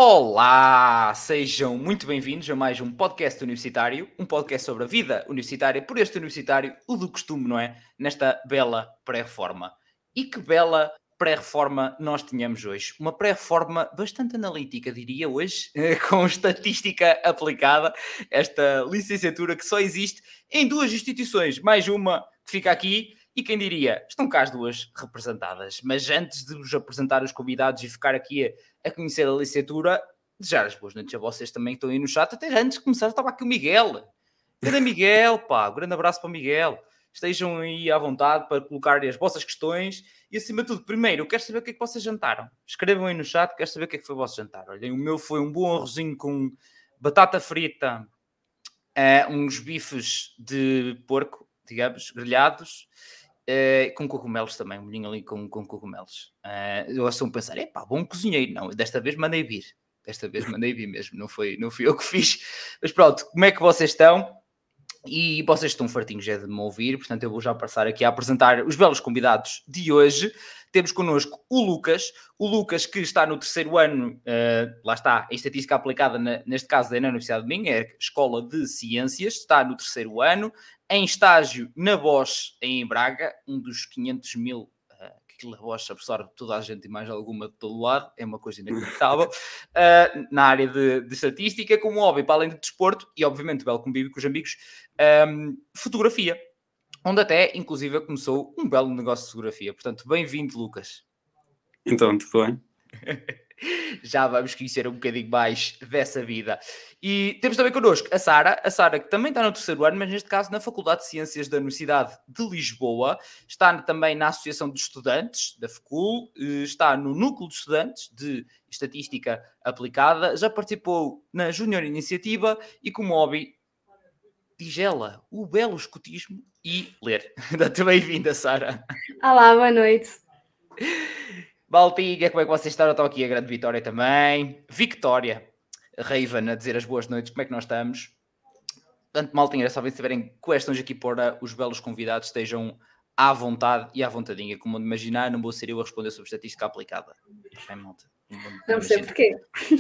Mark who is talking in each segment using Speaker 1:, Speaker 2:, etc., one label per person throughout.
Speaker 1: Olá, sejam muito bem-vindos a mais um podcast universitário, um podcast sobre a vida universitária, por este universitário, o do costume, não é? Nesta bela pré-reforma. E que bela pré-reforma nós tínhamos hoje. Uma pré-reforma bastante analítica, diria hoje, com estatística aplicada, esta licenciatura que só existe em duas instituições, mais uma que fica aqui. E quem diria, estão cá as duas representadas. Mas antes de vos apresentar os convidados e ficar aqui a conhecer a licenciatura, desejar as boas noites a vocês também que estão aí no chat. Até antes de começar estava aqui o Miguel. Grande Miguel, pá, um grande abraço para o Miguel. Estejam aí à vontade para colocar as vossas questões. E acima de tudo, primeiro, eu quero saber o que é que vocês jantaram. Escrevam aí no chat, quero saber o que é que foi o vosso jantar. Olhem, o meu foi um bom arrozinho com batata frita, uns bifes de porco, digamos, grelhados, com cogumelos também, um molhinho ali com cogumelos. Eu estou a pensar, bom cozinheiro. Não, desta vez mandei vir. Desta vez mandei vir mesmo, não fui eu que fiz. Mas pronto, como é que vocês estão? E vocês estão fartinhos de me ouvir, portanto eu vou já passar aqui a apresentar os belos convidados de hoje. Temos connosco o Lucas que está no terceiro ano, lá está, em estatística aplicada, neste caso da Universidade de Minho, é a Escola de Ciências, está no terceiro ano, em estágio na Bosch, em Braga, um dos 500 mil, que a Bosch absorve toda a gente e mais alguma de todo lado, é uma coisa inacreditável, na área de estatística, como hobby, para além de desporto, e obviamente o belo convívio com os amigos, fotografia, onde até, inclusive, começou um belo negócio de fotografia. Portanto, bem-vindo, Lucas.
Speaker 2: Então, tudo bem?
Speaker 1: Já vamos conhecer um bocadinho mais dessa vida. E temos também connosco a Sara, que também está no terceiro ano, mas neste caso na Faculdade de Ciências da Universidade de Lisboa, está também na Associação de Estudantes da FECUL, está no Núcleo de Estudantes de Estatística Aplicada, já participou na Júnior Iniciativa e como hobby tigela, o belo escotismo e ler. Muito bem-vinda, Sara.
Speaker 3: Olá, boa noite.
Speaker 1: Baltinha, como é que vocês estão? Estou aqui a grande Vitória também. Victória, Raven a dizer as boas noites, como é que nós estamos? Portanto, maltinha, só se tiverem questões aqui para os belos convidados, estejam à vontade e à vontadinha. Como imaginar, não vou ser eu a responder sobre estatística aplicada. É, malta.
Speaker 3: Não sei porquê.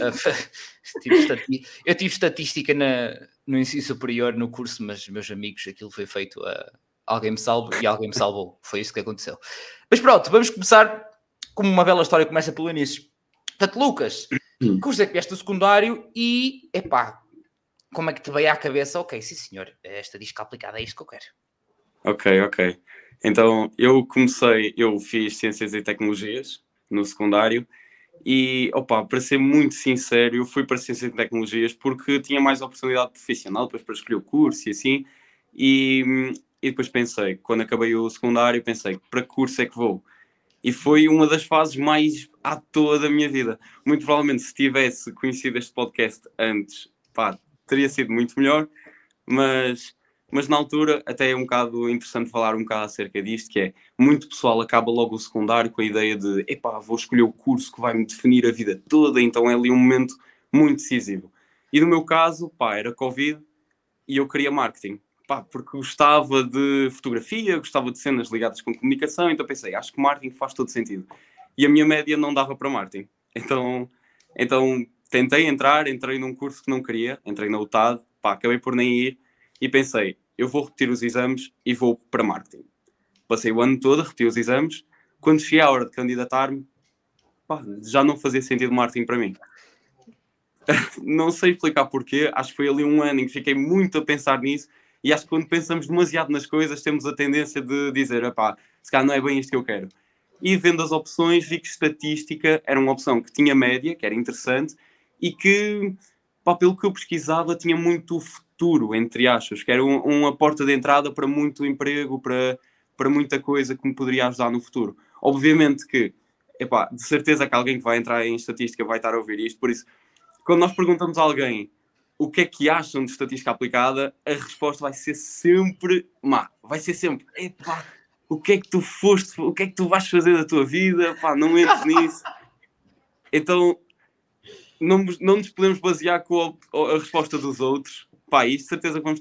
Speaker 1: Eu tive estatística no ensino superior, no curso, mas meus amigos, aquilo foi feito a alguém me salve e alguém me salvou. Foi isso que aconteceu. Mas pronto, vamos começar como uma bela história começa pelo início. Portanto, Lucas, curso é que vieste do secundário e, como é que te veio à cabeça? Ok, sim senhor, esta estatística aplicada é isto que eu quero.
Speaker 2: Ok. Então, eu fiz Ciências e Tecnologias no secundário e, para ser muito sincero, eu fui para Ciências e Tecnologias porque tinha mais oportunidade profissional, depois para escolher o curso e assim, e depois pensei, quando acabei o secundário, para que curso é que vou? E foi uma das fases mais à toa da minha vida. Muito provavelmente, se tivesse conhecido este podcast antes, teria sido muito melhor, mas na altura até é um bocado interessante falar um bocado acerca disto, que é, muito pessoal acaba logo o secundário com a ideia de, vou escolher o curso que vai me definir a vida toda, então é ali um momento muito decisivo. E no meu caso, era Covid e eu queria marketing. Porque gostava de fotografia, gostava de cenas ligadas com comunicação, então pensei, acho que marketing faz todo sentido. E a minha média não dava para marketing. Então tentei entrei num curso que não queria, entrei na UTAD, acabei por nem ir, e pensei, eu vou repetir os exames e vou para marketing. Passei o ano todo a repetir os exames, quando cheguei à hora de candidatar-me, já não fazia sentido marketing para mim. Não sei explicar porquê, acho que foi ali um ano em que fiquei muito a pensar nisso. E acho que quando pensamos demasiado nas coisas, temos a tendência de dizer, se calhar não é bem isto que eu quero. E vendo as opções, vi que estatística era uma opção que tinha média, que era interessante, e que, pelo que eu pesquisava, tinha muito futuro, entre aspas, que era uma porta de entrada para muito emprego, para muita coisa que me poderia ajudar no futuro. Obviamente que, de certeza que alguém que vai entrar em estatística vai estar a ouvir isto, por isso, quando nós perguntamos a alguém o que é que acham de estatística aplicada, a resposta vai ser sempre má. Vai ser sempre, o que é que tu foste, o que é que tu vais fazer da tua vida? Não entres nisso. Então, não nos podemos basear com a resposta dos outros. Isto de certeza que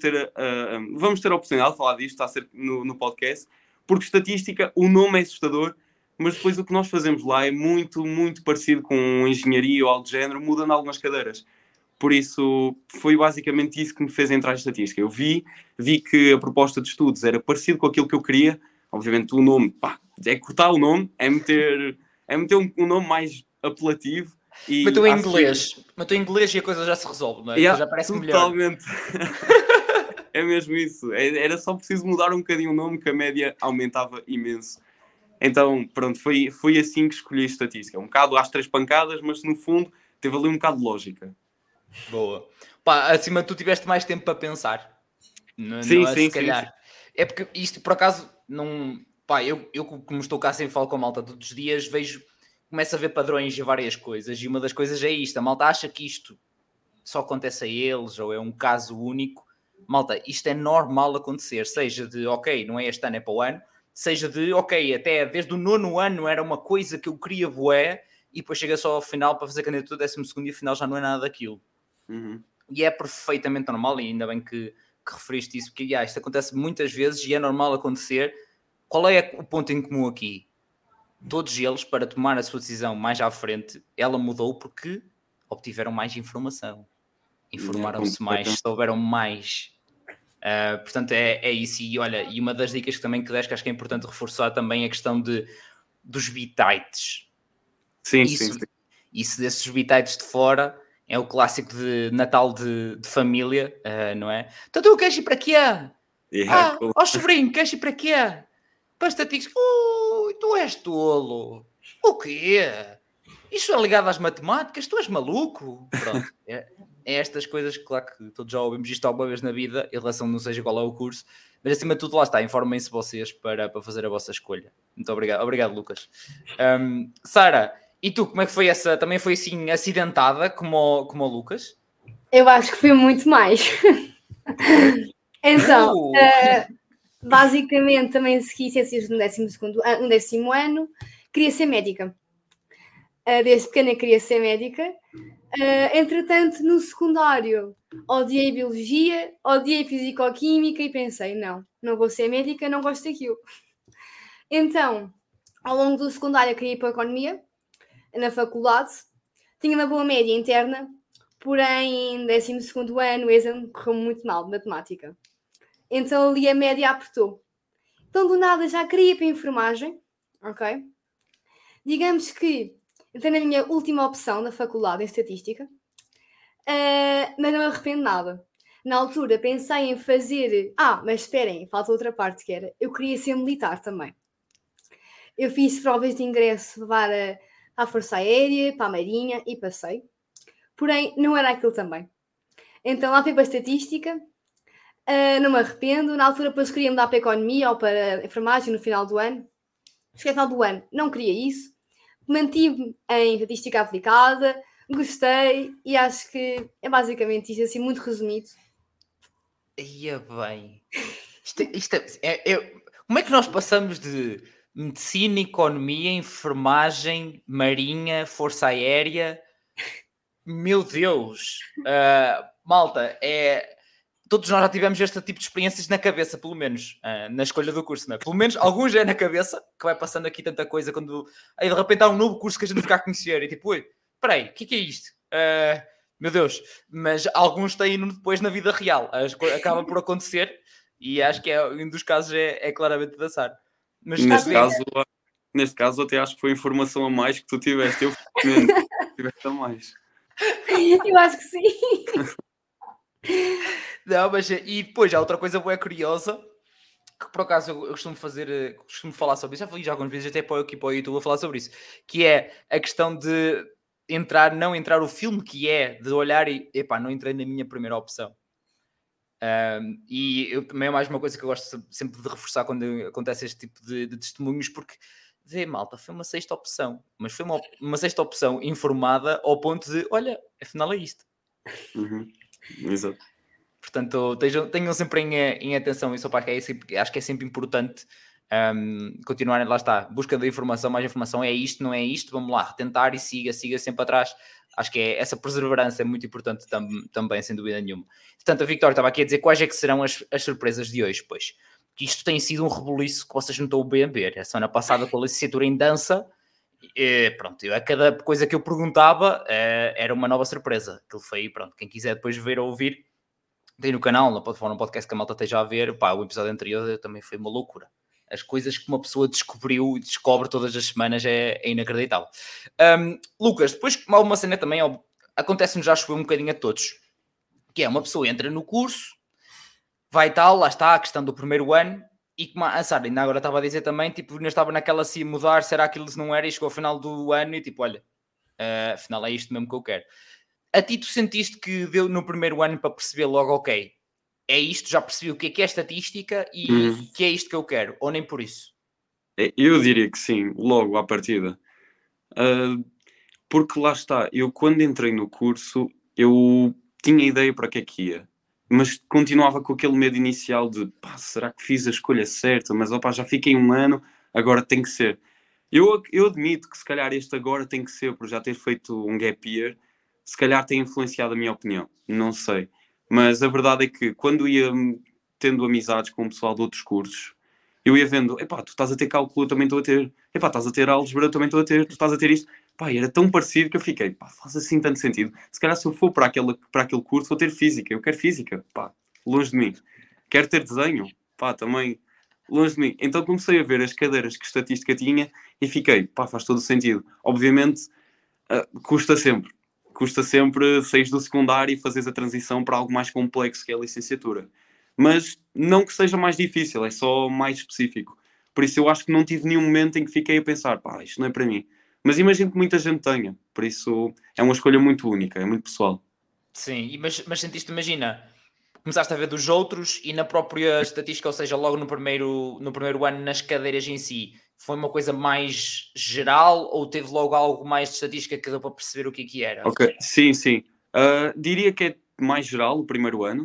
Speaker 2: vamos ter a oportunidade de falar disto, está a ser no podcast, porque estatística, o nome é assustador, mas depois o que nós fazemos lá é muito, muito parecido com engenharia ou algo do género, mudando algumas cadeiras. Por isso, foi basicamente isso que me fez entrar em estatística. Eu vi que a proposta de estudos era parecido com aquilo que eu queria. Obviamente, o nome, é cortar o nome, é meter um nome mais apelativo.
Speaker 1: Meteu em inglês e a coisa já se resolve, não é?
Speaker 2: Yeah,
Speaker 1: já parece
Speaker 2: totalmente. É mesmo isso. Era só preciso mudar um bocadinho o nome, que a média aumentava imenso. Então, pronto, foi assim que escolhi a estatística. Um bocado às 3 pancadas, mas no fundo teve ali um bocado de lógica.
Speaker 1: Boa. Acima de tu tiveste mais tempo para pensar.
Speaker 2: Sim.
Speaker 1: Se calhar. É porque isto, por acaso, não... eu como estou cá sempre falo com a malta todos os dias, começo a ver padrões de várias coisas, e uma das coisas é isto. A malta acha que isto só acontece a eles, ou é um caso único. Malta, isto é normal acontecer, seja de, ok, não é este ano, é para o ano, seja de, ok, até desde o 9º ano era uma coisa que eu queria bué, e depois chega só ao final para fazer candidatura 12º e afinal já não é nada daquilo.
Speaker 2: Uhum.
Speaker 1: E é perfeitamente normal, e ainda bem que referiste isso, porque isto acontece muitas vezes e é normal acontecer. Qual é o ponto em comum aqui? Todos eles, para tomar a sua decisão mais à frente, ela mudou porque obtiveram mais informação. Informaram-se mais, souberam mais. Portanto, é isso. E olha, e uma das dicas que também que acho que é importante reforçar também é a questão dos bitites.
Speaker 2: Sim.
Speaker 1: Isso desses bitites de fora é o clássico de Natal de família, não é? Então tu queres ir para quê? Sobrinho, queres ir para quê? Para estatística. Tu és tolo. O quê? Isto é ligado às matemáticas? Tu és maluco? Pronto. É estas coisas, claro que todos já ouvimos isto alguma vez na vida, em relação não seja qual é o curso, mas acima de tudo lá está, informem-se vocês para fazer a vossa escolha. Muito obrigado. Obrigado, Lucas. Sara, e tu, como é que foi essa? Também foi assim acidentada como o Lucas?
Speaker 3: Eu acho que foi muito mais. Então, basicamente também segui ciências no 10º ano, queria ser médica. Desde pequena queria ser médica. Entretanto, no secundário, odiei biologia, odiei fisicoquímica e pensei, não vou ser médica, não gosto daquilo. Então, ao longo do secundário, queria ir para a economia, na faculdade, tinha uma boa média interna, porém, em 12º ano, o exame correu muito mal de matemática. Então, ali a média apertou. Então, do nada, já queria ir para a enfermagem, ok? Digamos que entrei na minha última opção na faculdade, em estatística, mas não me arrependo nada. Na altura pensei em fazer... mas esperem, falta outra parte que era... Eu queria ser militar também. Eu fiz provas de ingresso para a Força Aérea, para a Marinha e passei. Porém, não era aquilo também. Então lá fui para a estatística, não me arrependo. Na altura depois queria mudar para a economia ou para a enfermagem no final do ano. Cheguei ao final do ano, não queria isso. Mantive-me em estatística aplicada, gostei e acho que é basicamente isto, assim, muito resumido.
Speaker 1: Ia bem. Como é que nós passamos de medicina, economia, enfermagem, marinha, força aérea? Meu Deus! Malta, todos nós já tivemos este tipo de experiências na cabeça, pelo menos, na escolha do curso, não é? Pelo menos alguns já é na cabeça, que vai passando aqui tanta coisa, quando aí de repente há um novo curso que a gente fica a conhecer, e tipo, oi, peraí, o que é isto? Meu Deus, mas alguns têm depois na vida real, acaba por acontecer, e acho que um dos casos é claramente da Sara. Mas
Speaker 2: neste caso até acho que foi informação a mais que tu tiveste, eu tiveste a mais.
Speaker 3: Eu acho que sim.
Speaker 1: Não, mas e depois há outra coisa bem curiosa, que por acaso eu costumo falar sobre isso, já falei já algumas vezes até para o YouTube a falar sobre isso, que é a questão de não entrar o filme, que é de olhar e, não entrei na minha primeira opção. E também é mais uma coisa que eu gosto sempre de reforçar quando acontece este tipo de testemunhos, porque malta, foi uma sexta opção, mas foi uma sexta opção informada ao ponto de, olha, afinal é isto.
Speaker 2: Exato.
Speaker 1: Portanto, tenham sempre em atenção isso, acho que é sempre importante continuarem, lá está, busca de informação, mais informação, é isto, não é isto, vamos lá, tentar e siga sempre atrás. Acho que essa perseverança é muito importante também, sem dúvida nenhuma. Portanto, a Victória estava aqui a dizer quais é que serão as surpresas de hoje, pois. porque isto tem sido um rebuliço que vocês não estão bem a ver. A semana passada com a licenciatura em dança, pronto, a cada coisa que eu perguntava era uma nova surpresa. Aquilo foi, pronto, quem quiser depois ver ou ouvir, tem no canal, na plataforma podcast que a malta esteja a ver, pá, o episódio anterior também foi uma loucura. As coisas que uma pessoa descobriu e descobre todas as semanas é inacreditável. Lucas, depois uma cena também, acontece-nos já chover um bocadinho a todos, que é uma pessoa entra no curso, vai tal, lá está a questão do primeiro ano, e como a Sara ainda agora estava a dizer também, tipo, não estava naquela assim mudar, será que eles não era, e chegou ao final do ano e tipo, olha, afinal é isto mesmo que eu quero. A ti tu sentiste que deu no primeiro ano para perceber logo, ok, é isto, já percebi o que é estatística e que é isto que eu quero, ou nem por isso?
Speaker 2: Eu diria que sim, logo à partida. Porque lá está, eu quando entrei no curso, eu tinha ideia para que é que ia, mas continuava com aquele medo inicial de, pá, será que fiz a escolha certa? Mas, opá, já fiquei um ano, agora tem que ser. Eu admito que se calhar este agora tem que ser, por já ter feito um gap year, se calhar tem influenciado a minha opinião, não sei. Mas a verdade é que quando ia tendo amizades com o pessoal de outros cursos, eu ia vendo, epá, tu estás a ter cálculo, eu também estou a ter, epá, estás a ter álgebra, eu também estou a ter, tu estás a ter isto. Pá, era tão parecido que eu fiquei, pá, faz assim tanto sentido. Se calhar se eu for para aquele curso, vou ter física, eu quero física, pá, longe de mim. Quero ter desenho, pá, também longe de mim. Então comecei a ver as cadeiras que estatística tinha e fiquei, pá, faz todo o sentido. Obviamente, custa sempre sair do secundário e fazeres a transição para algo mais complexo que é a licenciatura. Mas não que seja mais difícil, é só mais específico. Por isso eu acho que não tive nenhum momento em que fiquei a pensar, pá, isto não é para mim. Mas imagino que muita gente tenha, por isso é uma escolha muito única, é muito pessoal.
Speaker 1: Sim, mas sentiste, imagina, começaste a ver dos outros e na própria estatística, ou seja, logo no primeiro ano nas cadeiras em si, foi uma coisa mais geral ou teve logo algo mais de estatística que deu para perceber o que era?
Speaker 2: Ok, sim. Diria que é mais geral o primeiro ano.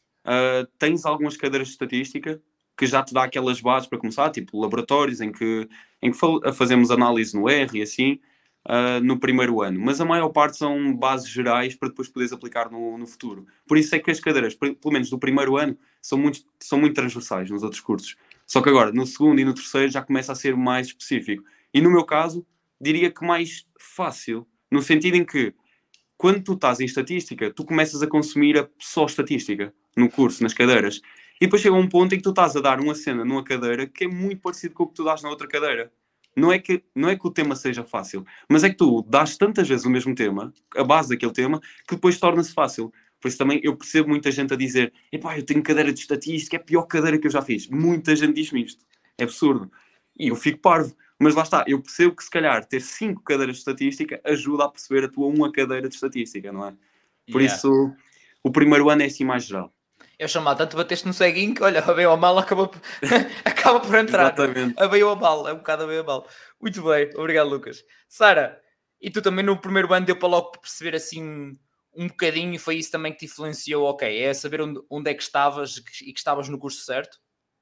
Speaker 2: Tens algumas cadeiras de estatística que já te dá aquelas bases para começar, tipo laboratórios em que fazemos análise no R e assim, no primeiro ano. Mas a maior parte são bases gerais para depois poderes aplicar no futuro. Por isso é que as cadeiras, pelo menos do primeiro ano, são muito transversais nos outros cursos. Só que agora, no segundo e no terceiro, já começa a ser mais específico. E no meu caso, diria que mais fácil, no sentido em que quando tu estás em estatística, tu começas a consumir só estatística no curso, nas cadeiras. E depois chega um ponto em que tu estás a dar uma cena numa cadeira que é muito parecido com o que tu dás na outra cadeira. Não é que o tema seja fácil, mas é que tu dás tantas vezes o mesmo tema, a base daquele tema, que depois torna-se fácil. Por isso também eu percebo muita gente a dizer, epá, eu tenho cadeira de estatística, é a pior cadeira que eu já fiz. Muita gente diz-me isto. É absurdo. E eu fico parvo. Mas lá está, eu percebo que se calhar ter 5 cadeiras de estatística ajuda a perceber a tua uma cadeira de estatística, não é? Por isso, o primeiro ano é assim mais geral.
Speaker 1: Eu chamo tanto bateste no ceguinho que, olha, a bem ou a mal acaba por entrar.
Speaker 2: Exatamente.
Speaker 1: A bem ou a mal, é um bocado a bem ou a mal. Muito bem, obrigado, Lucas. Sara, e tu também no primeiro ano deu para logo perceber assim um bocadinho e foi isso também que te influenciou, ok, é saber onde é que estavas e que estavas no curso certo?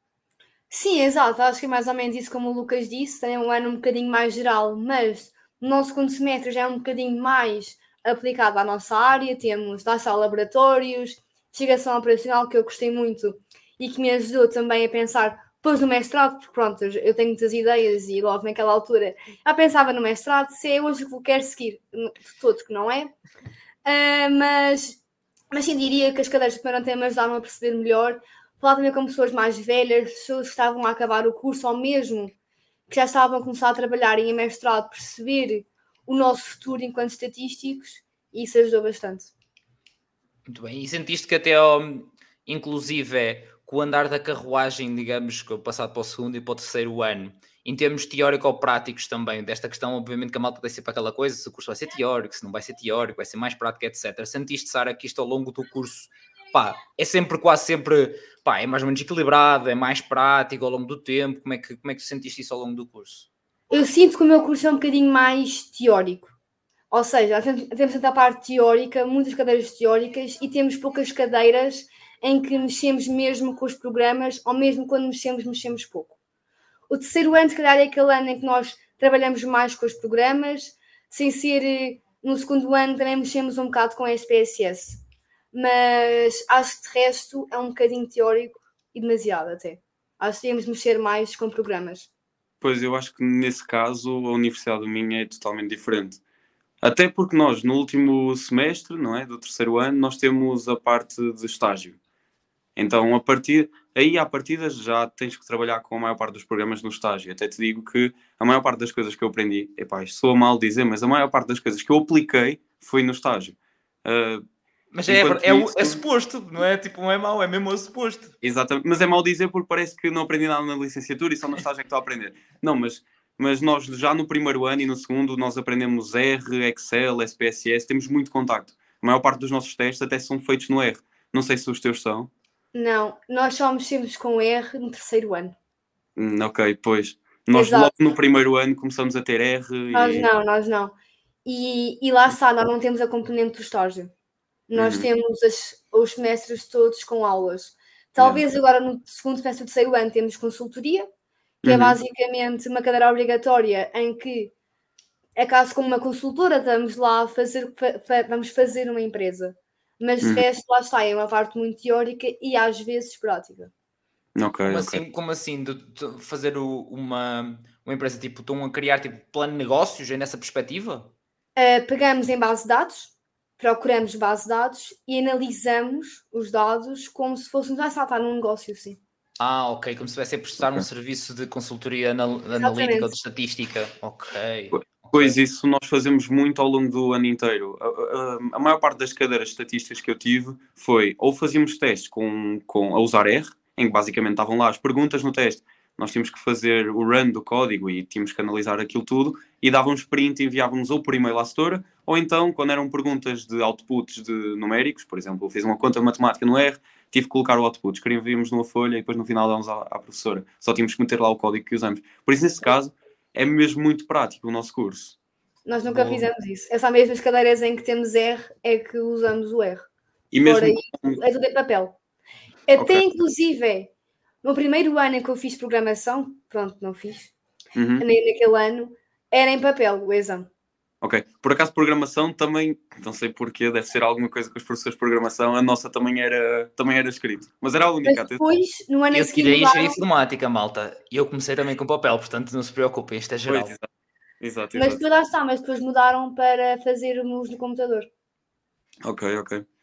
Speaker 3: Sim, exato. Acho que é mais ou menos isso como o Lucas disse. Tem um ano um bocadinho mais geral, mas o nosso segundo semestre já é um bocadinho mais aplicado à nossa área. Temos lá está laboratórios, investigação operacional, que eu gostei muito e que me ajudou também a pensar depois no mestrado, porque pronto, eu tenho muitas ideias e logo naquela altura já pensava no mestrado, se é hoje que eu quero seguir, de todo que não é. Mas sim, diria que as cadeiras de primeiro ano me ajudaram a perceber melhor. Falar também com pessoas mais velhas, pessoas que estavam a acabar o curso ou mesmo que já estavam a começar a trabalhar em mestrado, perceber o nosso futuro enquanto estatísticos, e isso ajudou bastante.
Speaker 1: Muito bem, e sentiste que até, inclusive, com o andar da carruagem, digamos, passado para o segundo e para o terceiro ano, em termos teórico-práticos também, desta questão, obviamente que a malta tem sempre aquela coisa, se o curso vai ser teórico, se não vai ser teórico, vai ser mais prático, etc. Sentiste, Sara, que isto ao longo do curso, pá, é sempre, quase sempre, pá, é mais ou menos equilibrado, é mais prático ao longo do tempo? Como é que tu sentiste isso ao longo do curso?
Speaker 3: Eu sinto que o meu curso é um bocadinho mais teórico. Ou seja, temos tanta parte teórica, muitas cadeiras teóricas, e temos poucas cadeiras em que mexemos mesmo com os programas, ou mesmo quando mexemos pouco. O terceiro ano, se calhar, é aquele ano em que nós trabalhamos mais com os programas, sem ser no segundo ano também mexemos um bocado com a SPSS. Mas acho que de resto é um bocadinho teórico e demasiado até. Acho que íamos mexer mais com programas.
Speaker 2: Pois eu acho que nesse caso a universidade minha é totalmente diferente. Até porque nós, no último semestre, não é, do terceiro ano, nós temos a parte de estágio. Então, à partida já tens que trabalhar com a maior parte dos programas no estágio. Até te digo que a maior parte das coisas que eu aprendi, epá, isto soa mal dizer, mas a maior parte das coisas que eu apliquei foi no estágio.
Speaker 1: Mas
Speaker 2: Enquanto
Speaker 1: é
Speaker 2: isso-
Speaker 1: suposto, não é? Tipo, não é mau, é mesmo o suposto.
Speaker 2: Exatamente, mas é mal dizer porque parece que não aprendi nada na licenciatura e só no estágio é que estou a aprender. Não, mas nós já no primeiro ano e no segundo nós aprendemos R, Excel, SPSS, temos muito contacto. A maior parte dos nossos testes até são feitos no R. Não sei se os teus são.
Speaker 3: Não, nós só mexemos com R no terceiro ano.
Speaker 2: Ok, pois. Nós
Speaker 3: Exato.
Speaker 2: logo no primeiro ano começamos a ter R
Speaker 3: Nós não. E lá está, nós não temos a componente do estágio. Nós temos os semestres todos com aulas. Talvez agora no segundo semestre do terceiro ano temos consultoria, que é basicamente uma cadeira obrigatória em que é quase como uma consultora, vamos lá vamos fazer uma empresa. Mas de resto, lá está, é uma parte muito teórica e às vezes prática.
Speaker 1: Como assim de fazer uma empresa, tipo, estão a criar tipo, plano de negócios, é nessa perspectiva?
Speaker 3: Pegamos em base de dados, procuramos base de dados e analisamos os dados como se fôssemos a saltar num negócio, sim.
Speaker 1: Ok, como se estivesse a prestar um serviço de consultoria analítica ou de estatística. Ok.
Speaker 2: Pois isso nós fazemos muito ao longo do ano inteiro. A maior parte das cadeiras estatísticas que eu tive foi ou fazíamos testes a usar R, em que basicamente estavam lá as perguntas no teste, nós tínhamos que fazer o run do código e tínhamos que analisar aquilo tudo e dávamos print e enviávamos ou por e-mail à setora, ou então, quando eram perguntas de outputs de numéricos, por exemplo, eu fiz uma conta matemática no R, tive que colocar o output, escrevíamos numa folha e depois no final dávamos à professora. Só tínhamos que meter lá o código que usamos. Por isso, nesse caso, é mesmo muito prático o nosso curso.
Speaker 3: Nós nunca fizemos isso. É só mesmo as cadeiras em que temos R é que usamos o R.
Speaker 2: E mesmo
Speaker 3: fora isso, é tudo em papel. Até inclusive, no primeiro ano em que eu fiz programação, pronto, não fiz, nem naquele ano, era em papel o exame.
Speaker 2: Ok. Por acaso, programação também, não sei porquê, deve ser alguma coisa com os professores de programação, a nossa também era escrito. Mas era a única.
Speaker 3: Mas depois, no ano a
Speaker 1: Eu
Speaker 3: seguir,
Speaker 1: tirei engenharia informática, malta. E eu comecei também com papel, portanto não se preocupem, isto é geral.
Speaker 2: Pois, exato.
Speaker 3: Mas depois lá está, mas depois mudaram para fazermos no computador.
Speaker 2: Ok.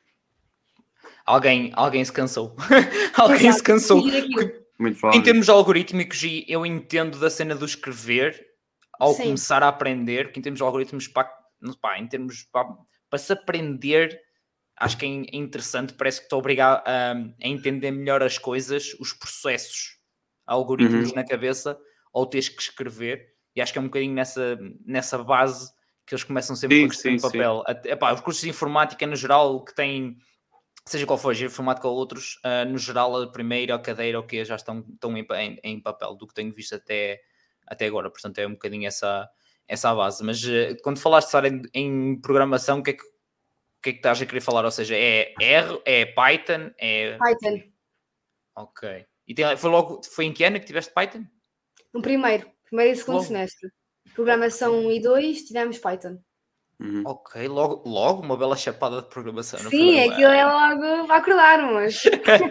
Speaker 1: Alguém se cansou. Alguém se cansou.
Speaker 2: Muito
Speaker 1: em termos algorítmicos, eu entendo da cena do escrever ao começar a aprender, porque em termos de algoritmos, em termos para se aprender, acho que é interessante, parece que estou obrigado a entender melhor as coisas, os processos, algoritmos na cabeça, ou teres que escrever, e acho que é um bocadinho nessa base que eles começam sempre com a questão de papel. Os cursos de informática, no geral, que têm, seja qual for, informática ou outros, no geral, a primeira cadeira ou que já estão em papel, do que tenho visto até agora. Portanto, é um bocadinho essa a base. Mas quando falaste de estar em programação, o que é que estás a querer falar? Ou seja, é R, é Python?
Speaker 3: Python.
Speaker 1: Ok. E foi em que ano que tiveste Python?
Speaker 3: No primeiro e segundo semestre. Programação 1 e 2, tivemos Python.
Speaker 1: Ok, logo uma bela chapada de programação.
Speaker 3: Sim, aquilo é logo para acordar, mas...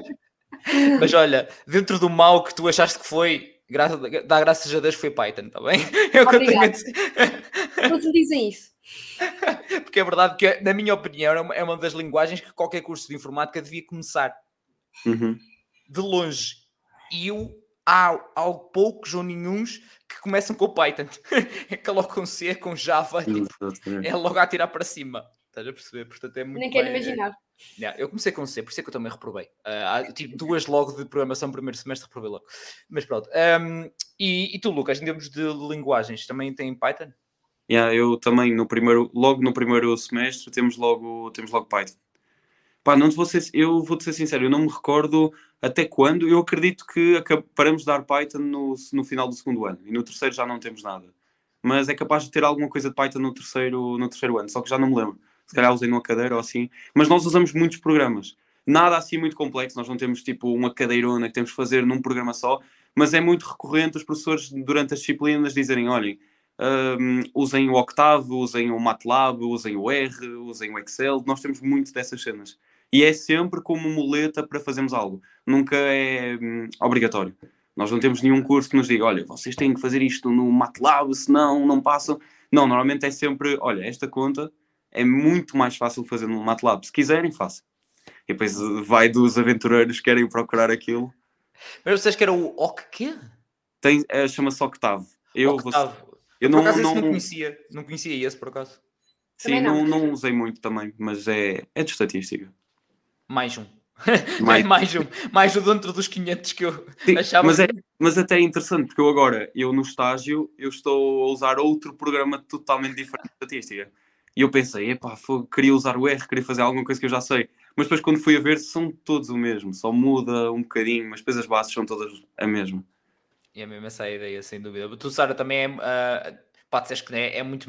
Speaker 1: Mas olha, dentro do mal que tu achaste que foi, dá graças a Deus foi Python, está bem? É o que eu tenho a dizer.
Speaker 3: Todos me dizem isso.
Speaker 1: Porque é verdade que, na minha opinião, é uma das linguagens que qualquer curso de informática devia começar. De longe. E há poucos ou nenhuns que começam com o Python. É que logo com C, com Java, é logo a tirar para cima. Estás a perceber? Portanto, é muito
Speaker 3: nem quero imaginar.
Speaker 1: Eu comecei com C, por isso é que eu também reprovei. Tive 2 logo de programação no primeiro semestre, reprovei logo. Mas pronto. E tu, Lucas, em termos de linguagens, também tem Python?
Speaker 2: Eu também, logo no primeiro semestre, temos logo Python. Eu vou-te ser sincero, eu não me recordo até quando. Eu acredito que paramos de dar Python no final do segundo ano. E no terceiro já não temos nada. Mas é capaz de ter alguma coisa de Python no terceiro ano. Só que já não me lembro. Se calhar usei numa cadeira ou assim. Mas nós usamos muitos programas. Nada assim muito complexo. Nós não temos tipo uma cadeirona que temos que fazer num programa só. Mas é muito recorrente os professores durante as disciplinas dizerem, olhem, usem o Octave, usem o MATLAB, usem o R, usem o Excel. Nós temos muito dessas cenas. E é sempre como muleta para fazermos algo. Nunca é obrigatório. Nós não temos nenhum curso que nos diga, olha, vocês têm que fazer isto no MATLAB, senão não passam. Não, normalmente é sempre, olha, esta conta é muito mais fácil fazer no MATLAB. Se quiserem, façam. E depois vai dos aventureiros que querem procurar aquilo.
Speaker 1: Mas vocês que era o quê?
Speaker 2: Chama-se Octave.
Speaker 1: Octave.
Speaker 2: Eu
Speaker 1: por
Speaker 2: não,
Speaker 1: acaso
Speaker 2: não,
Speaker 1: esse não conhecia esse por acaso.
Speaker 2: sim,
Speaker 3: Também não.
Speaker 2: não usei muito também, mas é de estatística.
Speaker 1: Mais um.
Speaker 2: Mais.
Speaker 1: mais um dentro dos 500 que eu
Speaker 2: Sim,
Speaker 1: achava.
Speaker 2: mas até é interessante, porque eu no estágio, eu estou a usar outro programa totalmente diferente de estatística. E eu pensei, epá, queria usar o R, queria fazer alguma coisa que eu já sei. Mas depois quando fui a ver, são todos o mesmo. Só muda um bocadinho, mas depois as bases são todas a mesma.
Speaker 1: É mesmo essa a ideia, sem dúvida. Tu, Sara, também disseste que é muito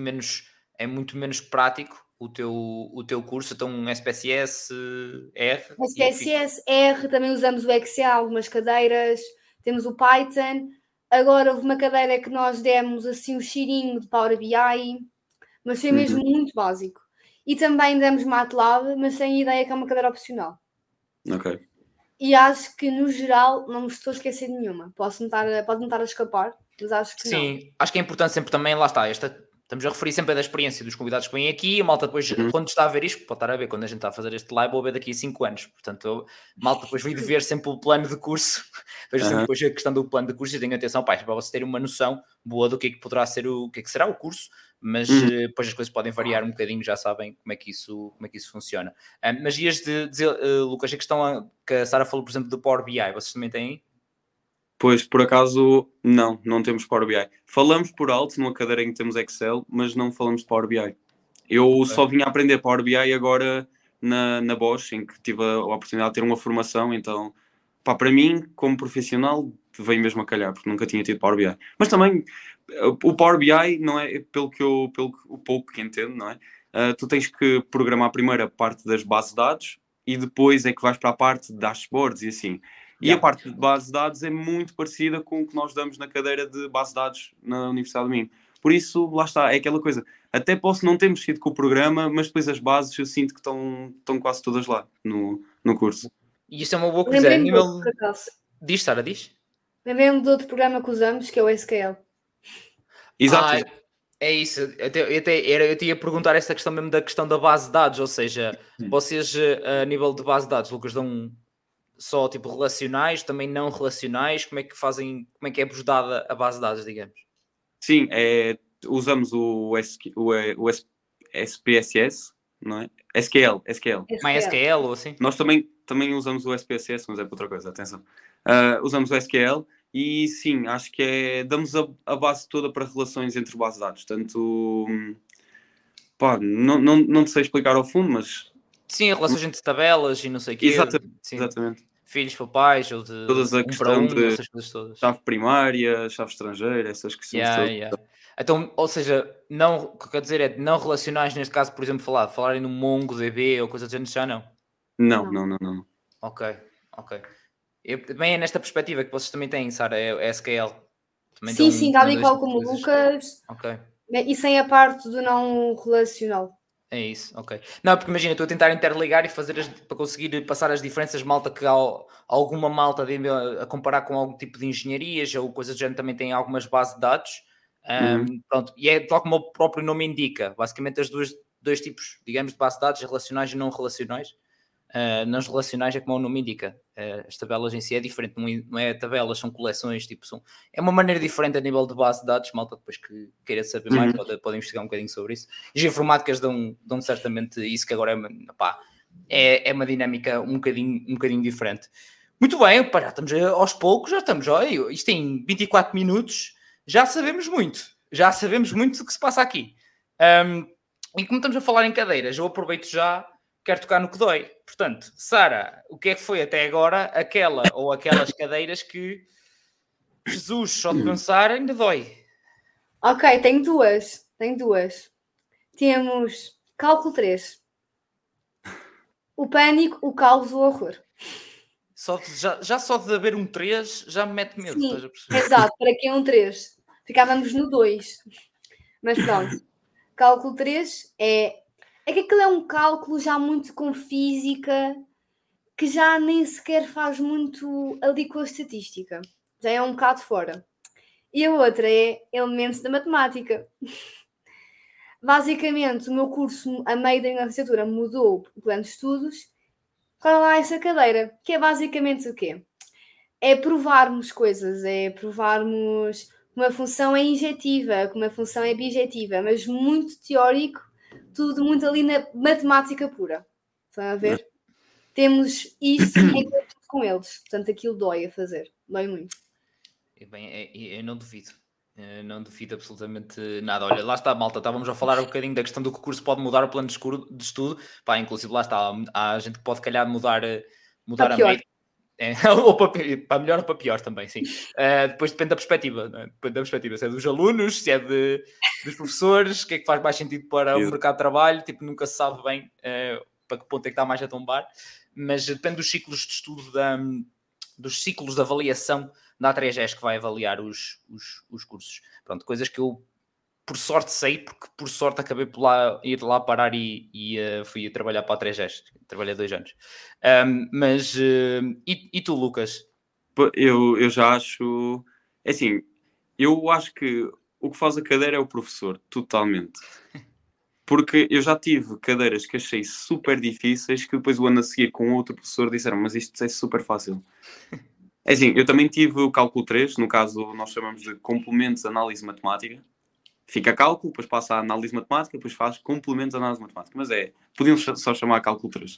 Speaker 1: menos prático o teu curso, então um SPSS, R.
Speaker 3: SPSS, R, também usamos o Excel, algumas cadeiras, temos o Python. Agora houve uma cadeira que nós demos assim um cheirinho de Power BI, mas foi mesmo muito básico. E também demos MATLAB, mas sem ideia que é uma cadeira opcional.
Speaker 2: Ok.
Speaker 3: E acho que, no geral, não me estou a esquecer de nenhuma. Pode-me estar a escapar, mas acho que
Speaker 1: Sim,
Speaker 3: não.
Speaker 1: acho que é importante sempre também, lá está, estamos a referir sempre da experiência dos convidados que vêm aqui, a malta depois, quando está a ver isto, pode estar a ver, quando a gente está a fazer este live, vou ver daqui a 5 anos, portanto, a malta depois vai de ver sempre o plano de curso, vejo sempre depois a questão do plano de curso e tenho atenção, para vocês terem uma noção boa do que é que poderá ser, o que é que será o curso, mas depois as coisas podem variar um bocadinho, já sabem como é que isso funciona. Mas ias dizer, Lucas, a questão que a Sara falou, por exemplo, do Power BI, vocês também têm?
Speaker 2: Pois, por acaso, não temos Power BI. Falamos por alto numa cadeira em que temos Excel, mas não falamos de Power BI. Eu só vim a aprender Power BI agora na Bosch, em que tive a oportunidade de ter uma formação, então, pá, para mim, como profissional, veio mesmo a calhar, porque nunca tinha tido Power BI. Mas também, o Power BI, não é, pelo o pouco que entendo, não é? Tu tens que programar primeiro a parte das bases de dados e depois é que vais para a parte de dashboards e assim. E a parte de base de dados é muito parecida com o que nós damos na cadeira de base de dados na Universidade do Minho. Por isso, lá está, é aquela coisa. Até posso não ter mexido com o programa, mas depois as bases eu sinto que estão quase todas lá no curso.
Speaker 1: E isso é uma boa coisa.
Speaker 3: Lembrei-me de outro, por acaso.
Speaker 1: Diz, Sara, diz.
Speaker 3: Lembrei-me de outro programa que usamos, que é o SQL.
Speaker 2: Exato.
Speaker 1: É isso. Eu tinha a perguntar essa questão mesmo da questão da base de dados, ou seja, vocês a nível de base de dados, Lucas, dão só tipo relacionais, também não relacionais, como é que fazem, como é que é dada a base de dados, digamos?
Speaker 2: Sim, usamos o SPSS, não é? SQL.
Speaker 1: MySQL ou assim?
Speaker 2: Nós também usamos o SPSS, mas é para outra coisa, atenção. Usamos o SQL e sim, acho que damos a base toda para relações entre bases de dados. Tanto, pá, não sei explicar ao fundo, mas...
Speaker 1: Sim, relações entre tabelas e não sei o quê.
Speaker 2: Exatamente.
Speaker 1: Filhos, papais, ou de
Speaker 2: todas a questão de
Speaker 1: essas coisas todas.
Speaker 2: Chave primária, chave estrangeira, essas questões todas.
Speaker 1: Então, ou seja, o que eu quero dizer é não relacionais, neste caso, por exemplo, falarem no MongoDB ou coisa do género, já não?
Speaker 2: Não.
Speaker 1: Ok. Também é nesta perspectiva que vocês também têm, Sara, é SQL. Também
Speaker 3: sim, tal e qual como o Lucas.
Speaker 1: Ok.
Speaker 3: E sem a parte do não relacional.
Speaker 1: É isso, ok. Não, porque imagina, estou a tentar interligar e fazer para conseguir passar as diferenças, malta que há alguma malta a comparar com algum tipo de engenharias ou coisa do género também tem algumas bases de dados. Pronto, e é tal como o próprio nome indica, basicamente dois tipos, digamos, de base de dados, relacionais e não relacionais. Nas relacionais é como o nome indica, as tabelas em si é diferente, não é tabelas, são coleções, é uma maneira diferente a nível de base de dados, malta depois que queira saber mais pode investigar um bocadinho sobre isso. E as informáticas dão certamente isso, que agora é uma dinâmica um bocadinho diferente. Muito bem, já estamos aos poucos, isto em 24 minutos, já sabemos muito do que se passa aqui. E como estamos a falar em cadeiras, eu aproveito já, quero tocar no que dói. Portanto, Sara, o que é que foi até agora aquela ou aquelas cadeiras que Jesus, só de pensar, ainda dói?
Speaker 3: Ok, tenho duas. Temos cálculo 3. O pânico, o caos, o horror.
Speaker 1: Já só de haver um 3 já me mete medo.
Speaker 3: Sim, exato, para quem é um 3? Ficávamos no 2. Mas pronto, cálculo 3 é que aquilo é um cálculo já muito com física, que já nem sequer faz muito ali com a estatística. já é um bocado fora. E a outra é elementos da matemática. Basicamente, o meu curso, a meio da licenciatura, mudou o plano de estudos. Qual é lá essa cadeira? Que é basicamente o quê? É provarmos coisas, é provarmos que uma função é injetiva, que uma função é bijetiva, mas muito teórico, tudo muito ali na matemática pura. Estão a ver? Temos isso com eles. Portanto, aquilo dói a fazer. Dói muito.
Speaker 1: Bem, eu não duvido. Não duvido absolutamente nada. Olha, lá está, malta. Estávamos a falar um bocadinho da questão do que o curso pode mudar o plano de estudo. Pá, inclusive, lá está. Há gente que pode, calhar, mudar a
Speaker 3: pior.
Speaker 1: média. Ou para melhor ou para pior também, sim. Depois depende da perspectiva. Não é? Depende da perspectiva. Se é dos alunos, se é dos professores, o que é que faz mais sentido para o mercado de trabalho. Tipo, nunca se sabe bem para que ponto é que está mais a tombar. Mas depende dos ciclos de estudo, dos ciclos de avaliação da A3S que vai avaliar os cursos. Pronto, coisas que eu, por sorte, sei, porque por sorte acabei por ir lá parar e fui trabalhar para a A3S. Trabalhei 2 anos. Mas, e tu, Lucas?
Speaker 2: Eu já acho... É assim, eu acho que o que faz a cadeira é o professor, totalmente. Porque eu já tive cadeiras que achei super difíceis, que depois o ano a seguir com outro professor disseram, mas isto é super fácil. É assim, eu também tive o cálculo 3, no caso nós chamamos de complementos de análise matemática. Fica cálculo, depois passa a análise matemática, depois faz complementos de análise matemática. Mas podiam só chamar cálculo 3.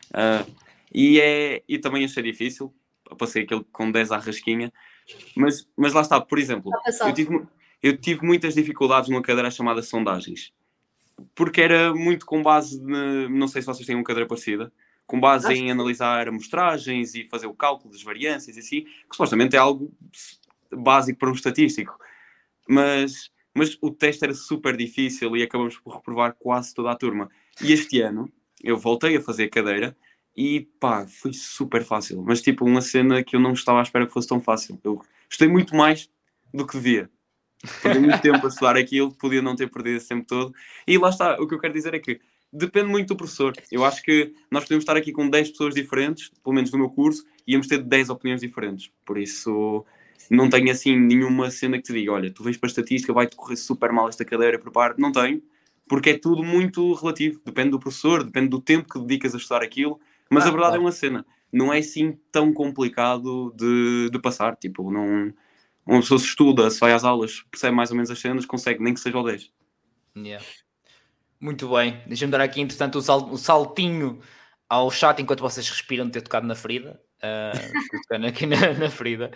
Speaker 2: E também achei difícil, passei aquele com 10 à rasquinha. Mas lá está, por exemplo, eu tive muitas dificuldades numa cadeira chamada sondagens. Porque era muito com base, não sei se vocês têm uma cadeira parecida, com base em analisar amostragens e fazer o cálculo das variâncias e assim, que supostamente é algo básico para um estatístico. Mas o teste era super difícil e acabamos por reprovar quase toda a turma. E este ano eu voltei a fazer a cadeira e pá, foi super fácil. Mas tipo, uma cena que eu não estava à espera que fosse tão fácil. Eu gostei muito mais do que devia. Perdi muito tempo a estudar aquilo, podia não ter perdido esse tempo todo. E lá está, o que eu quero dizer é que depende muito do professor. Eu acho que nós podemos estar aqui com 10 pessoas diferentes, pelo menos no meu curso, e íamos ter 10 opiniões diferentes. Por isso, não tenho assim nenhuma cena que te diga, olha, tu vens para a estatística, vai-te correr super mal esta cadeira, prepara. Não tenho, porque é tudo muito relativo. Depende do professor, depende do tempo que dedicas a estudar aquilo. Mas a verdade é uma cena. Não é assim tão complicado de passar. Tipo, não... Uma pessoa se estuda, se vai às aulas, percebe mais ou menos as cenas, consegue, nem que seja o 10.
Speaker 1: Yeah. Muito bem. Deixa-me dar aqui, entretanto, o saltinho ao chat enquanto vocês respiram de ter tocado na ferida. Tocando aqui na ferida.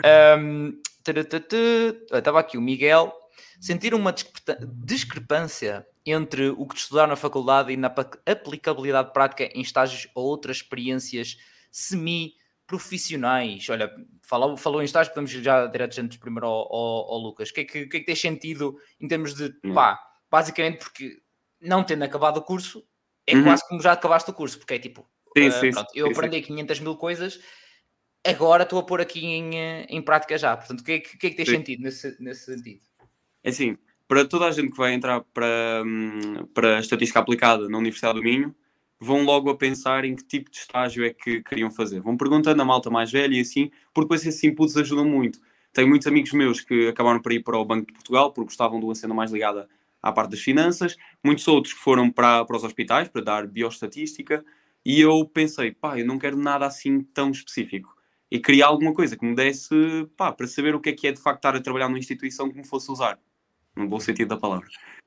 Speaker 1: Estava aqui o Miguel. Sentir uma discrepância entre o que estudar na faculdade e na aplicabilidade prática em estágios ou outras experiências semi-profissionais. Olha, falou em estágios, podemos ir já direto primeiro ao Lucas. O que é que tens sentido em termos de, basicamente porque não tendo acabado o curso, é quase como já acabaste o curso, porque é tipo, pronto, eu aprendi 500 mil coisas, agora estou a pôr aqui em prática já. Portanto, o que é que tens sentido nesse sentido?
Speaker 2: É assim, para toda a gente que vai entrar para a estatística aplicada na Universidade do Minho, vão logo a pensar em que tipo de estágio é que queriam fazer. Vão perguntando a malta mais velha e assim, porque depois esses inputs ajudam muito. Tenho muitos amigos meus que acabaram por ir para o Banco de Portugal, porque gostavam de uma cena mais ligada à parte das finanças. Muitos outros que foram para os hospitais, para dar bioestatística. E eu pensei, eu não quero nada assim tão específico. E queria alguma coisa que me desse, para saber o que é de facto estar a trabalhar numa instituição que me fosse usar. No bom sentido da palavra.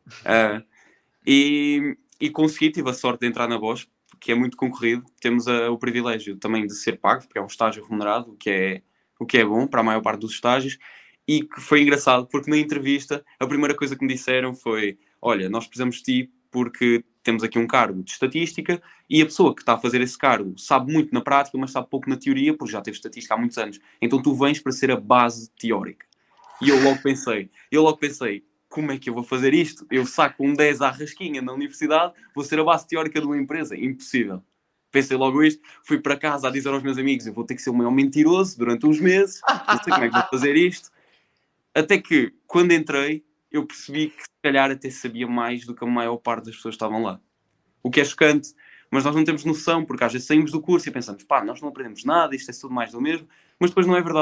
Speaker 2: E consegui, tive a sorte de entrar na Bosch, que é muito concorrido. Temos o privilégio também de ser pago, porque é um estágio remunerado, o que é bom para a maior parte dos estágios. E que foi engraçado, porque na entrevista a primeira coisa que me disseram foi: olha, nós precisamos de ti porque temos aqui um cargo de estatística e a pessoa que está a fazer esse cargo sabe muito na prática, mas sabe pouco na teoria, porque já teve estatística há muitos anos. Então tu vens para ser a base teórica. E eu logo pensei, como é que eu vou fazer isto? Eu saco um 10 à rasquinha na universidade, vou ser a base teórica de uma empresa. Impossível. Pensei logo isto, fui para casa a dizer aos meus amigos, eu vou ter que ser o maior mentiroso durante uns meses, não sei como é que vou fazer isto. Até que, quando entrei, eu percebi que se calhar até sabia mais do que a maior parte das pessoas que estavam lá. O que é chocante, mas nós não temos noção, porque às vezes saímos do curso e pensamos, nós não aprendemos nada, isto é tudo mais do mesmo, mas depois não é verdade.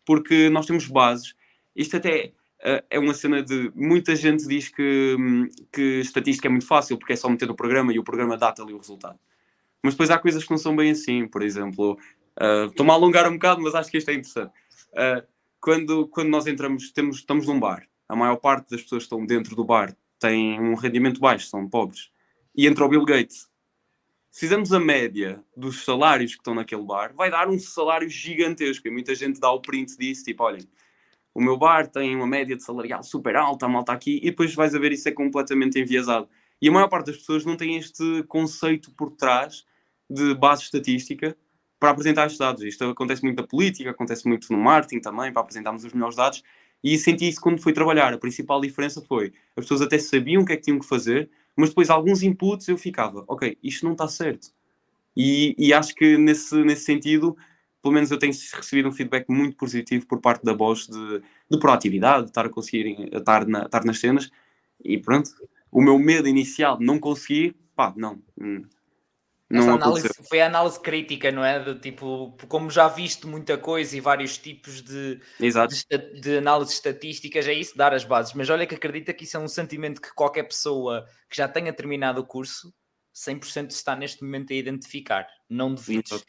Speaker 2: porque nós temos bases. Isto até é uma cena de... Muita gente diz que estatística é muito fácil, porque é só meter no programa e o programa dá-te ali o resultado. Mas depois há coisas que não são bem assim. Por exemplo, estou-me a alongar um bocado, mas acho que isto é interessante. Quando nós entramos, estamos num bar. A maior parte das pessoas que estão dentro do bar têm um rendimento baixo, são pobres. E entra o Bill Gates. Se fizermos a média dos salários que estão naquele bar, vai dar um salário gigantesco. E muita gente dá o print disso, tipo, olhem, o meu bar tem uma média de salarial super alta, a malta aqui, e depois vais a ver isso é completamente enviesado. E a maior parte das pessoas não tem este conceito por trás de base estatística para apresentar estes dados. Isto acontece muito na política, acontece muito no marketing também, para apresentarmos os melhores dados. E senti isso quando fui trabalhar. A principal diferença foi, as pessoas até sabiam o que é que tinham que fazer, mas depois alguns inputs eu ficava, ok, isto não está certo. E acho que nesse sentido, pelo menos eu tenho recebido um feedback muito positivo por parte da Bosch de proatividade, de estar a conseguir estar nas cenas. E pronto, o meu medo inicial de não conseguir, não aconteceu.
Speaker 1: Foi a análise crítica, não é? De tipo, como já viste muita coisa e vários tipos de análises estatísticas, é isso, dar as bases. Mas olha que acredita que isso é um sentimento que qualquer pessoa que já tenha terminado o curso 100% está neste momento a identificar. Não duvides.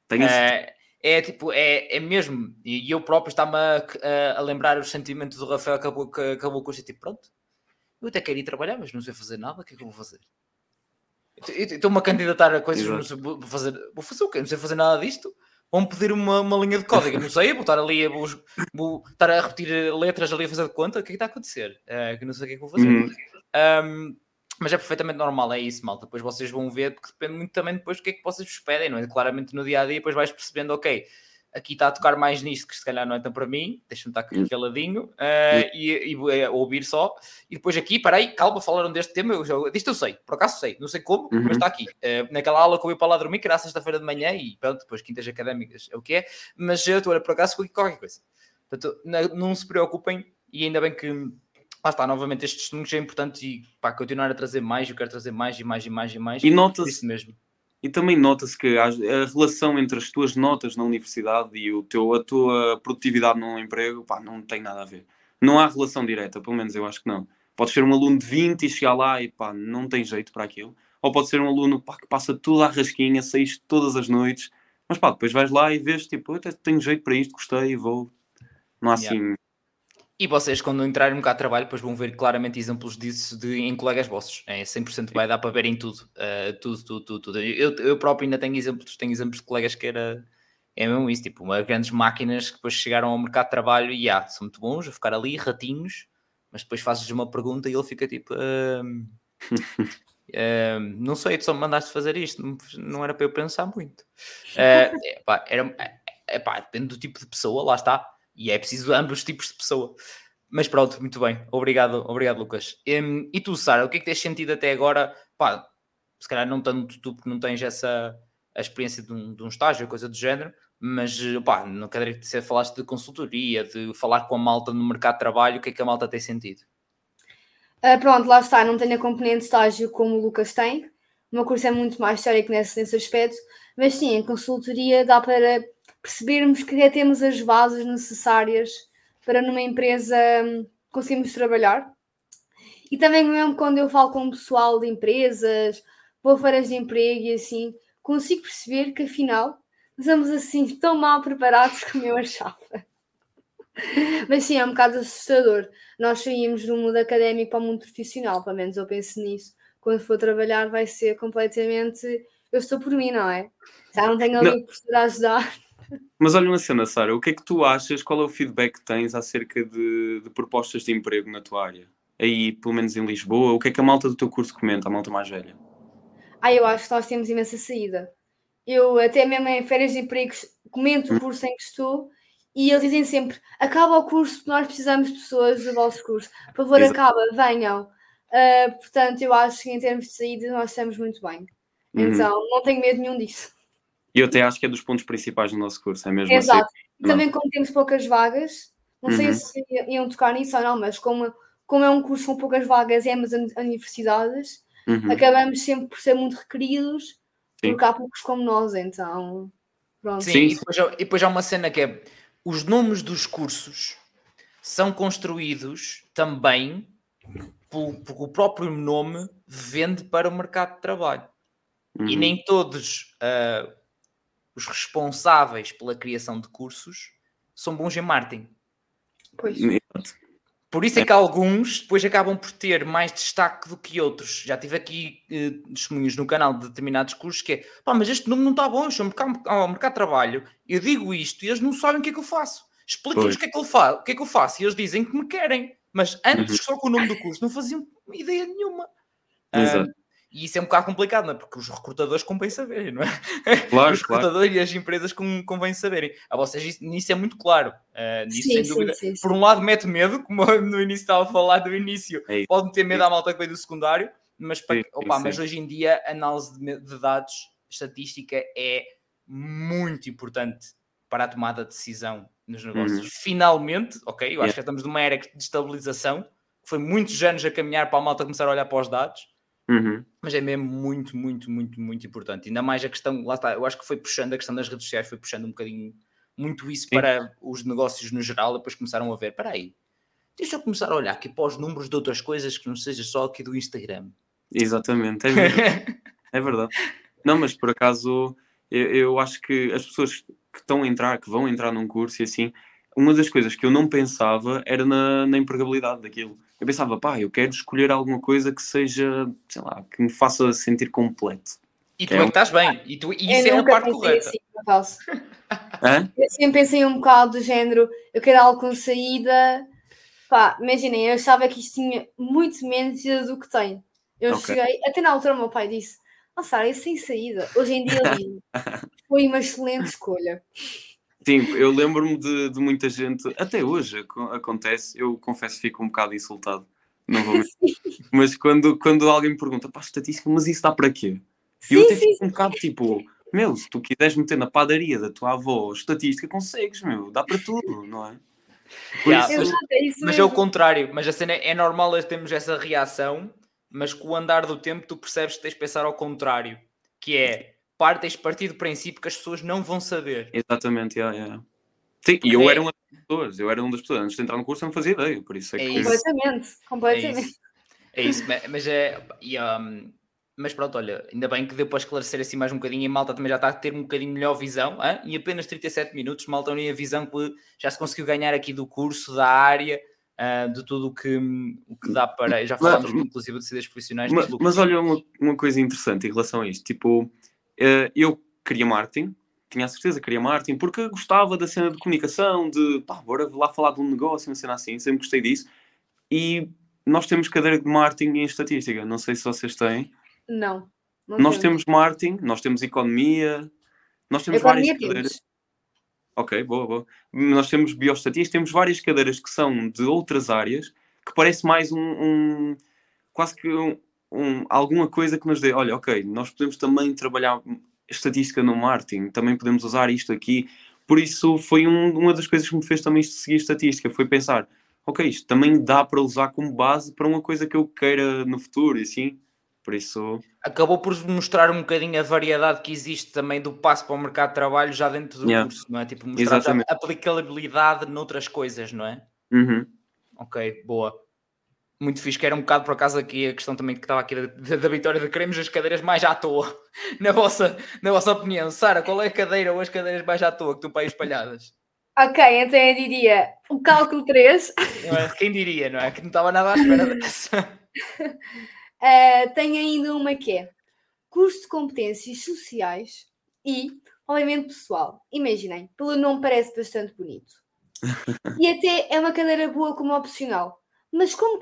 Speaker 1: É mesmo. E eu próprio está-me a lembrar os sentimentos do Rafael que acabou o curso e tipo, pronto, eu até quero ir trabalhar, mas não sei fazer nada, o que é que eu vou fazer? Estou-me a candidatar a coisas, não sei, vou fazer o quê? Não sei fazer nada disto. Vão-me pedir uma linha de código, não sei, vou estar ali, vou estar a repetir letras ali a fazer de conta, o que é que está a acontecer? Que não sei o que é que vou fazer. Mas é perfeitamente normal, é isso, malta. Depois vocês vão ver, porque depende muito também depois do que é que vocês vos pedem, não é? Claramente no dia-a-dia, depois vais percebendo, ok, aqui está a tocar mais nisto, que se calhar não é tão para mim, deixa-me estar aqui caladinho e ouvir só. E depois aqui, peraí, calma, falaram deste tema, disto eu sei, por acaso sei, não sei como, mas está aqui. Naquela aula que eu ia para lá dormir, que era sexta-feira de manhã, e pronto, depois quintas académicas é o que é, mas eu estou a olhar por acaso qualquer coisa. Portanto, não se preocupem, e ainda bem que lá está, novamente, estes testemunhos é importante e para continuar a trazer mais, eu quero trazer mais e mais e mais e mais.
Speaker 2: E nota-se
Speaker 1: isso mesmo.
Speaker 2: E também nota-se que a relação entre as tuas notas na universidade e a tua produtividade num emprego, não tem nada a ver. Não há relação direta, pelo menos eu acho que não. Pode ser um aluno de 20 e chegar lá e não tem jeito para aquilo. Ou pode ser um aluno que passa tudo à rasquinha, saís todas as noites, mas depois vais lá e vês, tipo, eu até tenho jeito para isto, gostei e vou. Não há assim...
Speaker 1: E vocês, quando entrarem no mercado de trabalho, depois vão ver claramente exemplos disso em colegas vossos. 100% vai dar para ver em tudo. Tudo. Eu próprio ainda tenho exemplos de colegas que é mesmo isso, tipo, grandes máquinas que depois chegaram ao mercado de trabalho e são muito bons a ficar ali, ratinhos, mas depois fazes uma pergunta e ele fica tipo... não sei, tu só me mandaste fazer isto, não era para eu pensar muito. Depende do tipo de pessoa, lá está. E é preciso ambos os tipos de pessoa. Mas pronto, muito bem. Obrigado Lucas. E tu, Sara, o que é que tens sentido até agora? Se calhar não tanto tu, porque não tens a experiência de um estágio, coisa do género, mas não quero dizer, falaste de consultoria, de falar com a malta no mercado de trabalho, o que é que a malta tem sentido?
Speaker 3: Pronto, lá está, não tenho a componente de estágio como o Lucas tem. O meu curso é muito mais teórico nesse aspecto, mas sim, em consultoria dá para percebermos que temos as bases necessárias para numa empresa conseguirmos trabalhar. E também mesmo quando eu falo com o pessoal de empresas, vou a feiras de emprego e assim, consigo perceber que afinal estamos assim tão mal preparados como eu achava. Mas sim, é um bocado assustador. Nós saímos do mundo académico para o mundo profissional, pelo menos eu penso nisso. Quando for trabalhar vai ser completamente... Eu estou por mim, não é? Já não tenho ali o professor a ajudar.
Speaker 2: Mas olha uma cena, Sara, o que é que tu achas, qual é o feedback que tens acerca de propostas de emprego na tua área? Aí, pelo menos em Lisboa, o que é que a malta do teu curso comenta, a malta mais velha?
Speaker 3: Eu acho que nós temos imensa saída. Eu até mesmo em férias de empregos comento o curso em que estou e eles dizem sempre, acaba o curso porque nós precisamos de pessoas do vosso curso. Por favor, acaba, venham. Portanto, eu acho que em termos de saída nós estamos muito bem. Então, não tenho medo nenhum disso.
Speaker 2: E eu até acho que é dos pontos principais do nosso curso, é mesmo
Speaker 3: Exato.
Speaker 2: assim.
Speaker 3: E também como temos poucas vagas, não sei se iam tocar nisso ou não, mas como é um curso com poucas vagas e ambas universidades, acabamos sempre por ser muito requeridos, porque há poucos como nós, então... Pronto.
Speaker 1: Sim. E depois há uma cena que é... os nomes dos cursos são construídos também porque o próprio nome vende para o mercado de trabalho. E nem todos os responsáveis pela criação de cursos são bons em marketing.
Speaker 3: Pois.
Speaker 1: Por isso é que alguns depois acabam por ter mais destaque do que outros. Já tive aqui testemunhos no canal de determinados cursos que é, pá, mas este nome não está bom, eu chamo ao mercado de trabalho, eu digo isto e eles não sabem o que é que eu faço. Explico-lhes o que é que eu faço e eles dizem que me querem. Mas antes, só com o nome do curso, não faziam ideia nenhuma.
Speaker 2: Exato.
Speaker 1: E isso é um bocado complicado, não é? Porque os recrutadores convém saberem, não é?
Speaker 2: Claro,
Speaker 1: os recrutadores e as empresas convém saberem. A vocês nisso é muito claro. Nisso, sem dúvida.
Speaker 3: Sim.
Speaker 1: Por um lado, mete medo, como no início estava a falar do início. Pode ter medo à malta que veio do secundário, mas, mas hoje em dia, a análise de dados, estatística, é muito importante para a tomada de decisão nos negócios. Finalmente, ok, eu acho que estamos numa era de estabilização, que foi muitos anos a caminhar para a malta começar a olhar para os dados, mas é mesmo muito, muito, muito, muito importante. Ainda mais a questão, lá está, eu acho que foi puxando a questão das redes sociais, foi puxando um bocadinho muito isso para os negócios no geral, e depois começaram a ver, espera aí, deixa eu começar a olhar aqui para os números de outras coisas que não seja só aqui do Instagram.
Speaker 2: Exatamente, é verdade. É verdade. Não, mas por acaso, eu acho que as pessoas que vão entrar num curso e assim, uma das coisas que eu não pensava era na empregabilidade daquilo. Eu pensava, pá, eu quero escolher alguma coisa que seja, sei lá, que me faça sentir completo.
Speaker 1: E tu é que estás bem. E isso é a parte correta.
Speaker 3: Assim, eu sempre pensei um bocado do género, eu quero algo com saída. Pá, imaginem, eu achava que isto tinha muito menos do que tem. Eu cheguei, até na altura o meu pai disse, Sara, isso sem saída. Hoje em dia ele diz, foi uma excelente escolha.
Speaker 2: Sim, eu lembro-me de muita gente, até hoje acontece, eu confesso que fico um bocado insultado, não vou mentir. Mas quando alguém me pergunta, pá, estatística, mas isso dá para quê? E eu até fico um bocado tipo, se tu quiseres meter na padaria da tua avó estatística, consegues, dá para tudo, não é?
Speaker 1: Mas é o contrário, mas a cena é normal termos essa reação, mas com o andar do tempo tu percebes que tens de pensar ao contrário, que é, tens de partir do princípio que as pessoas não vão saber.
Speaker 2: Exatamente, Sim, e eu era uma das pessoas, antes de entrar no curso eu não fazia ideia, por isso é que...
Speaker 3: Completamente.
Speaker 1: É isso, mas pronto, olha, ainda bem que deu para esclarecer assim mais um bocadinho, e a malta também já está a ter um bocadinho melhor visão, hein? Em apenas 37 minutos, malta unia a visão que já se conseguiu ganhar aqui do curso, da área, de tudo o que dá para... Já falámos inclusive de saídas profissionais.
Speaker 2: Mas olha, uma coisa interessante em relação a isto, tipo, eu queria marketing, tinha a certeza que queria marketing, porque gostava da cena de comunicação, de, pá, bora lá falar de um negócio, uma cena assim, sempre gostei disso, e nós temos cadeira de marketing em estatística, não sei se vocês têm.
Speaker 3: Não
Speaker 2: nós temos marketing, nós temos economia, nós temos várias cadeiras. Ok, boa. Nós temos bioestatística, temos várias cadeiras que são de outras áreas, que parece mais quase que alguma coisa que nos dê, olha, ok, nós podemos também trabalhar estatística no marketing, também podemos usar isto aqui. Por isso foi uma das coisas que me fez também seguir estatística, foi pensar, ok, isto também dá para usar como base para uma coisa que eu queira no futuro, e assim, por isso...
Speaker 1: Acabou por mostrar um bocadinho a variedade que existe também do passo para o mercado de trabalho já dentro do curso, não é? Tipo, mostrar a aplicabilidade noutras coisas, não é? Ok, boa. Muito fixe, que era um bocado por acaso aqui a questão também que estava aqui da Vitória, de queremos as cadeiras mais à toa, na vossa opinião. Sara, qual é a cadeira ou as cadeiras mais à toa que estão para aí espalhadas?
Speaker 3: Ok, então eu diria o cálculo 3.
Speaker 1: Quem diria, não é? Que não estava nada à espera dessa.
Speaker 3: Tenho ainda uma que é curso de competências sociais e obviamente pessoal. Imaginem, pelo nome parece bastante bonito. E até é uma cadeira boa como opcional. Mas como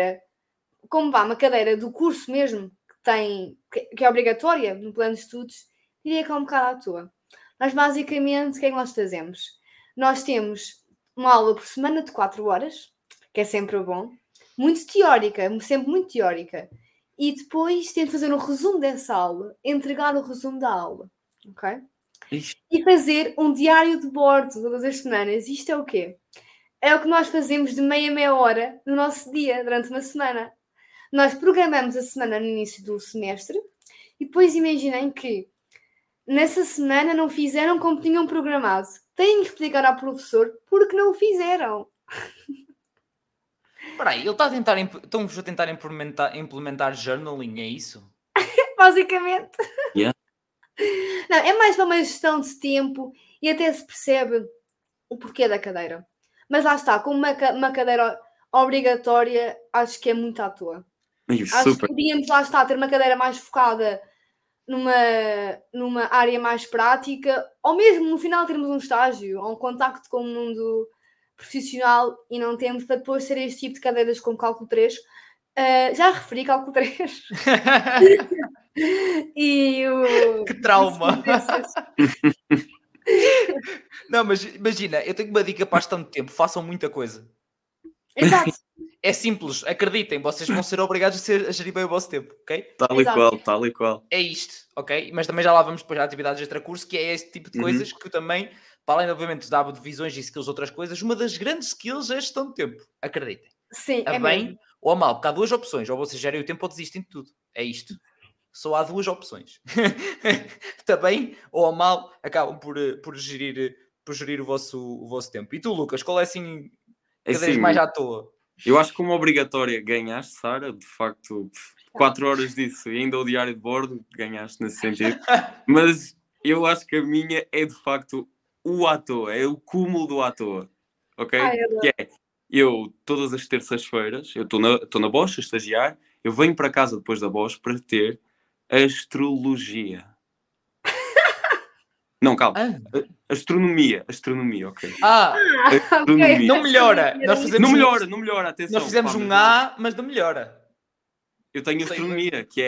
Speaker 3: uma cadeira do curso mesmo, que é obrigatória no plano de estudos, diria que é um bocado à toa. Mas basicamente, o que é que nós fazemos? Nós temos uma aula por semana de 4 horas, que é sempre bom, muito teórica, sempre muito teórica. E depois tento fazer um resumo dessa aula, entregar o resumo da aula, ok? E fazer um diário de bordo todas as semanas. Isto é o quê? É o que nós fazemos de meia hora no nosso dia, durante uma semana. Nós programamos a semana no início do semestre e depois imaginem que nessa semana não fizeram como tinham programado. têm que explicar ao professor porque não o fizeram.
Speaker 1: Espera aí, ele está a tentar, estão-vos a tentar implementar journaling, é isso?
Speaker 3: Basicamente.
Speaker 2: Yeah.
Speaker 3: Não, é mais para uma gestão de tempo e até se percebe o porquê da cadeira. Mas lá está, como uma cadeira obrigatória, acho que é muito à toa. Acho que podíamos, lá está, ter uma cadeira mais focada numa área mais prática, ou mesmo no final termos um estágio, ou um contacto com o mundo profissional, e não temos, para depois ser este tipo de cadeiras como cálculo 3. Já referi cálculo 3. E o...
Speaker 1: Que trauma! Não, mas imagina, eu tenho uma dica para a gestão de tempo. Façam muita coisa.
Speaker 3: Exato.
Speaker 1: É simples, acreditem, vocês vão ser obrigados a gerir bem o vosso tempo, ok?
Speaker 2: Tal e qual.
Speaker 1: É isto, ok? Mas também já lá vamos depois a atividades extracurso, que é este tipo de coisas que eu também, para além, obviamente, de divisões e skills, outras coisas, uma das grandes skills é a gestão de tempo. Acreditem.
Speaker 3: Sim,
Speaker 1: A
Speaker 3: é
Speaker 1: bem
Speaker 3: mesmo.
Speaker 1: ou a mal, porque há duas opções. Ou vocês gerem o tempo ou desistem de tudo. É isto. Só há duas opções. Está bem ou a mal, acabam por gerir o vosso tempo. E tu, Lucas, qual é assim cadeiras mais à toa?
Speaker 2: Eu acho que como obrigatória ganhaste, Sara, de facto, 4 horas disso e ainda o diário de bordo, ganhaste nesse sentido. Mas eu acho que a minha é de facto o à toa, é o cúmulo do à toa, ok? Que é, eu todas as terças-feiras, eu estou na Bosch a estagiar, eu venho para casa depois da Bosch para ter astrologia. Não, calma. Astronomia, ok.
Speaker 1: Okay. Não melhora.
Speaker 2: Não melhora, atenção.
Speaker 1: Nós fizemos um A, mas não melhora.
Speaker 2: Eu tenho astronomia, que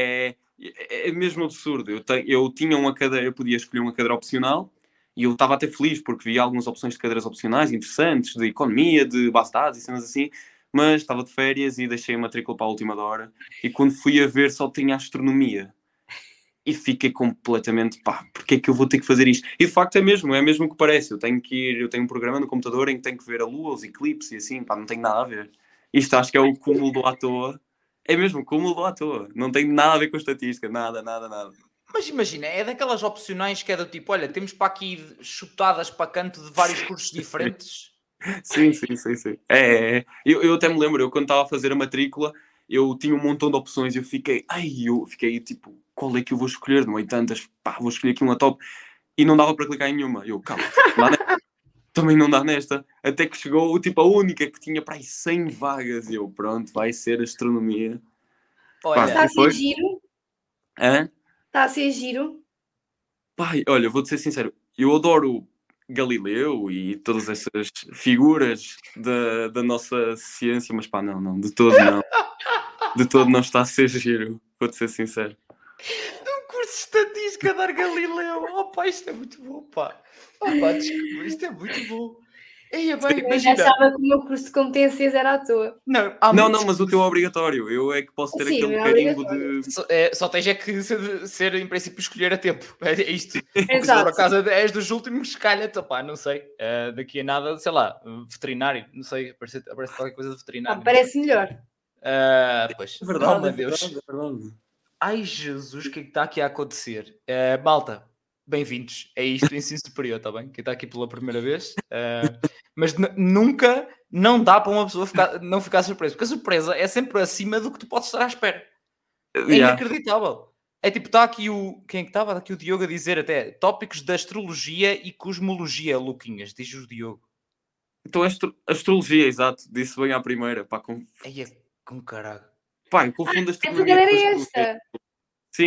Speaker 2: é mesmo absurdo. Eu tinha uma cadeira, eu podia escolher uma cadeira opcional e eu estava até feliz porque vi algumas opções de cadeiras opcionais interessantes, de economia, de base de dados e cenas assim, mas estava de férias e deixei a matrícula para a última hora e quando fui a ver só tinha astronomia. E fiquei completamente, porque é que eu vou ter que fazer isto? E de facto é mesmo o que parece. Eu tenho um programa no computador em que tenho que ver a lua, os eclipses e assim, não tem nada a ver. Isto acho que é o cúmulo do à toa. É mesmo o cúmulo do à toa. Não tem nada a ver com a estatística, nada.
Speaker 1: Mas imagina, é daquelas opcionais que é do tipo, olha, temos para aqui chutadas para canto de vários cursos diferentes.
Speaker 2: Sim. É. Eu até me lembro, eu quando estava a fazer a matrícula, eu tinha um montão de opções e eu fiquei tipo, qual é que eu vou escolher? Não é tantas, vou escolher aqui uma top. E não dava para clicar em nenhuma. Eu, calma, também não dá nesta. Até que chegou, tipo, a única que tinha para aí 100 vagas. E eu, pronto, vai ser astronomia.
Speaker 3: Olha, está a ser giro?
Speaker 2: Hã?
Speaker 3: Está a ser giro?
Speaker 2: Olha, vou-te ser sincero, eu adoro Galileu e todas essas figuras da nossa ciência, mas não, de todo não. De todo não está a ser giro, vou-te ser sincero.
Speaker 1: Um curso de estatística dar Galileu. Isto é muito bom, pá. Desculpa, isto é muito bom.
Speaker 3: Eu já achava que o meu curso de competências era à toa.
Speaker 2: Não, mas o teu é obrigatório. Eu é que posso ter aquele carimbo de...
Speaker 1: Só tens é que ser, em princípio, escolher a tempo. É isto.
Speaker 3: Exato.
Speaker 1: Se por acaso és dos últimos, calha-te, não sei. Daqui a nada, sei lá, veterinário. Não sei, aparece qualquer coisa de veterinário.
Speaker 3: Parece melhor.
Speaker 1: Pois.
Speaker 2: É verdade,
Speaker 1: Deus. Ai, Jesus, o que é que está aqui a acontecer? Malta, bem-vindos. É isto o ensino superior, está bem? Quem está aqui pela primeira vez. Mas nunca, não dá para uma pessoa não ficar surpresa. Porque a surpresa é sempre acima do que tu podes estar à espera. É inacreditável. É tipo, está aqui quem é que estava? Está aqui o Diogo a dizer até tópicos de astrologia e cosmologia, Luquinhas, diz o Diogo.
Speaker 2: Então, astrologia, exato. Disse bem à primeira.
Speaker 1: Com caralho.
Speaker 2: Eu confundo a
Speaker 3: astronomia. A é esta?
Speaker 2: Sim.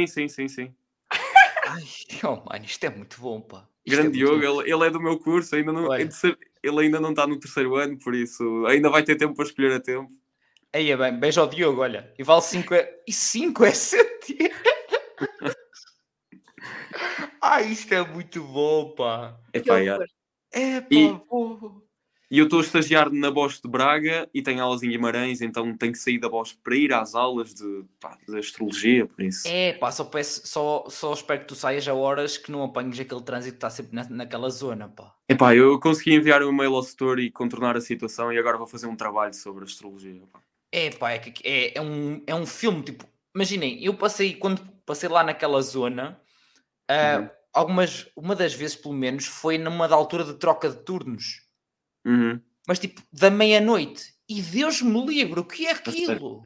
Speaker 1: Ai, mano, isto é muito bom, pá.
Speaker 2: Grande Diogo, ele é do meu curso, ele ainda não está no terceiro ano, por isso ainda vai ter tempo para escolher a tempo.
Speaker 1: Aí é bem, beijo ao Diogo, olha. E vale 5 e 5 é 7. Isto é muito bom, pá.
Speaker 2: E eu estou a estagiar na Bosch de Braga e tenho aulas em Guimarães, então tenho que sair da Bosch para ir às aulas de astrologia, por isso.
Speaker 1: Só espero que tu saias a horas que não apanhes aquele trânsito que está sempre naquela zona, pá.
Speaker 2: Eu consegui enviar um e-mail ao setor e contornar a situação e agora vou fazer um trabalho sobre astrologia, pá.
Speaker 1: É um filme, tipo, imaginem, quando passei lá naquela zona, uma das vezes pelo menos foi numa da altura de troca de turnos.
Speaker 2: Uhum.
Speaker 1: Mas tipo, da meia-noite. E Deus me livre, o que é aquilo?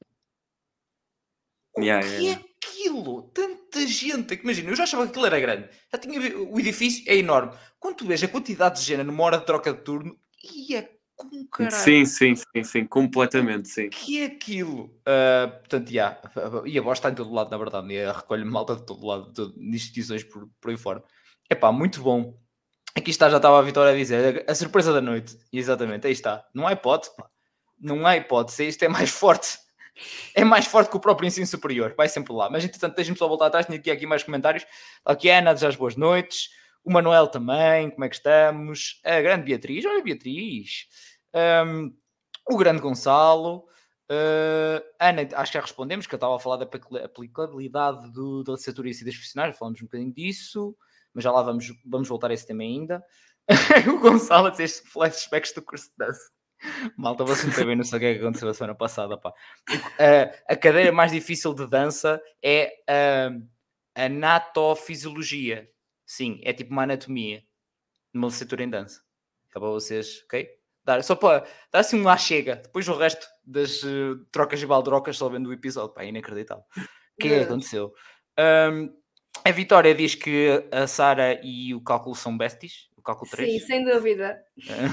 Speaker 1: O
Speaker 2: Yeah,
Speaker 1: que
Speaker 2: yeah.
Speaker 1: é aquilo? Tanta gente. Que imagina, eu já achava que aquilo era grande. Já tinha, o edifício é enorme. Quando tu vês a quantidade de gente numa hora de troca de turno, e é com caralho.
Speaker 2: Sim, completamente, sim.
Speaker 1: Que é aquilo? Portanto, e a voz está em todo lado, na verdade, e a recolhe malta de todo lado, de instituições por aí fora. Epá, muito bom. Aqui está, já estava a Vitória a dizer, a surpresa da noite. Exatamente, aí está. Não há hipótese, pá. Não há hipótese, isto é mais forte. É mais forte que o próprio ensino superior, vai sempre lá. Mas, entretanto, deixem-me só voltar atrás, tinha aqui mais comentários. Aqui a Ana deseja as boas noites. O Manuel também, como é que estamos? A grande Beatriz, olha Beatriz. O grande Gonçalo. Ana, acho que já respondemos, que eu estava a falar da aplicabilidade da licenciatura e ciências profissionais, falamos um bocadinho disso, mas já lá vamos voltar a esse tema ainda. O Gonçalo a dizer estes flashbacks do curso de dança. Malta, você não está bem, não sei o que é que aconteceu a semana passada, pá. A cadeira mais difícil de dança é a anatofisiologia. Sim, é tipo uma anatomia numa licenciatura em dança. Só para vocês, ok? Só para dar assim um chega. Depois o resto das trocas e baldrocas só vendo o episódio. Pá, inacreditável. O que é que aconteceu? A Vitória diz que a Sara e o cálculo são besties. O cálculo 3.
Speaker 3: Sim, sem dúvida.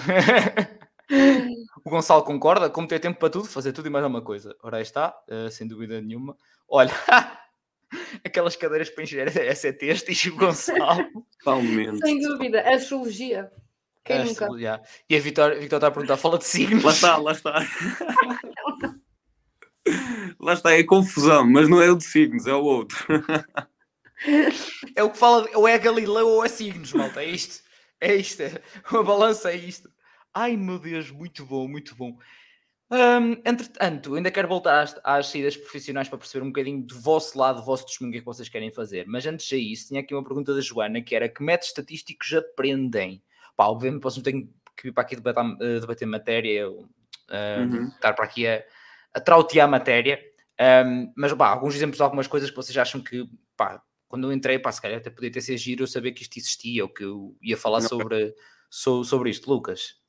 Speaker 1: O Gonçalo concorda, como ter tempo para tudo, fazer tudo e mais alguma coisa. Ora aí está, sem dúvida nenhuma. Olha, aquelas cadeiras para encher ECTs, diz o Gonçalo.
Speaker 2: Totalmente.
Speaker 3: Sem dúvida, astrologia. Quem nunca?
Speaker 1: E a Vitória está a perguntar, fala de signos.
Speaker 2: Lá está. Lá está, é confusão, mas não é o de signos, é o outro.
Speaker 1: É o que fala, ou é Galileu ou é signos, malta, é isto. É isto, uma balança é isto. Ai meu Deus, muito bom, muito bom. Entretanto, ainda quero voltar às saídas profissionais para perceber um bocadinho do vosso lado, do vosso testemunho, o que é que vocês querem fazer. Mas antes de isso, tinha aqui uma pergunta da Joana, que era: que métodos estatísticos aprendem? Pá, obviamente vocês não têm que vir para aqui debater matéria, estar para aqui a trautear matéria, mas pá, alguns exemplos de algumas coisas que vocês acham que, pá, quando eu entrei, pá, se calhar até podia ter sido giro eu saber que isto existia, ou que eu ia falar sobre isto. Lucas?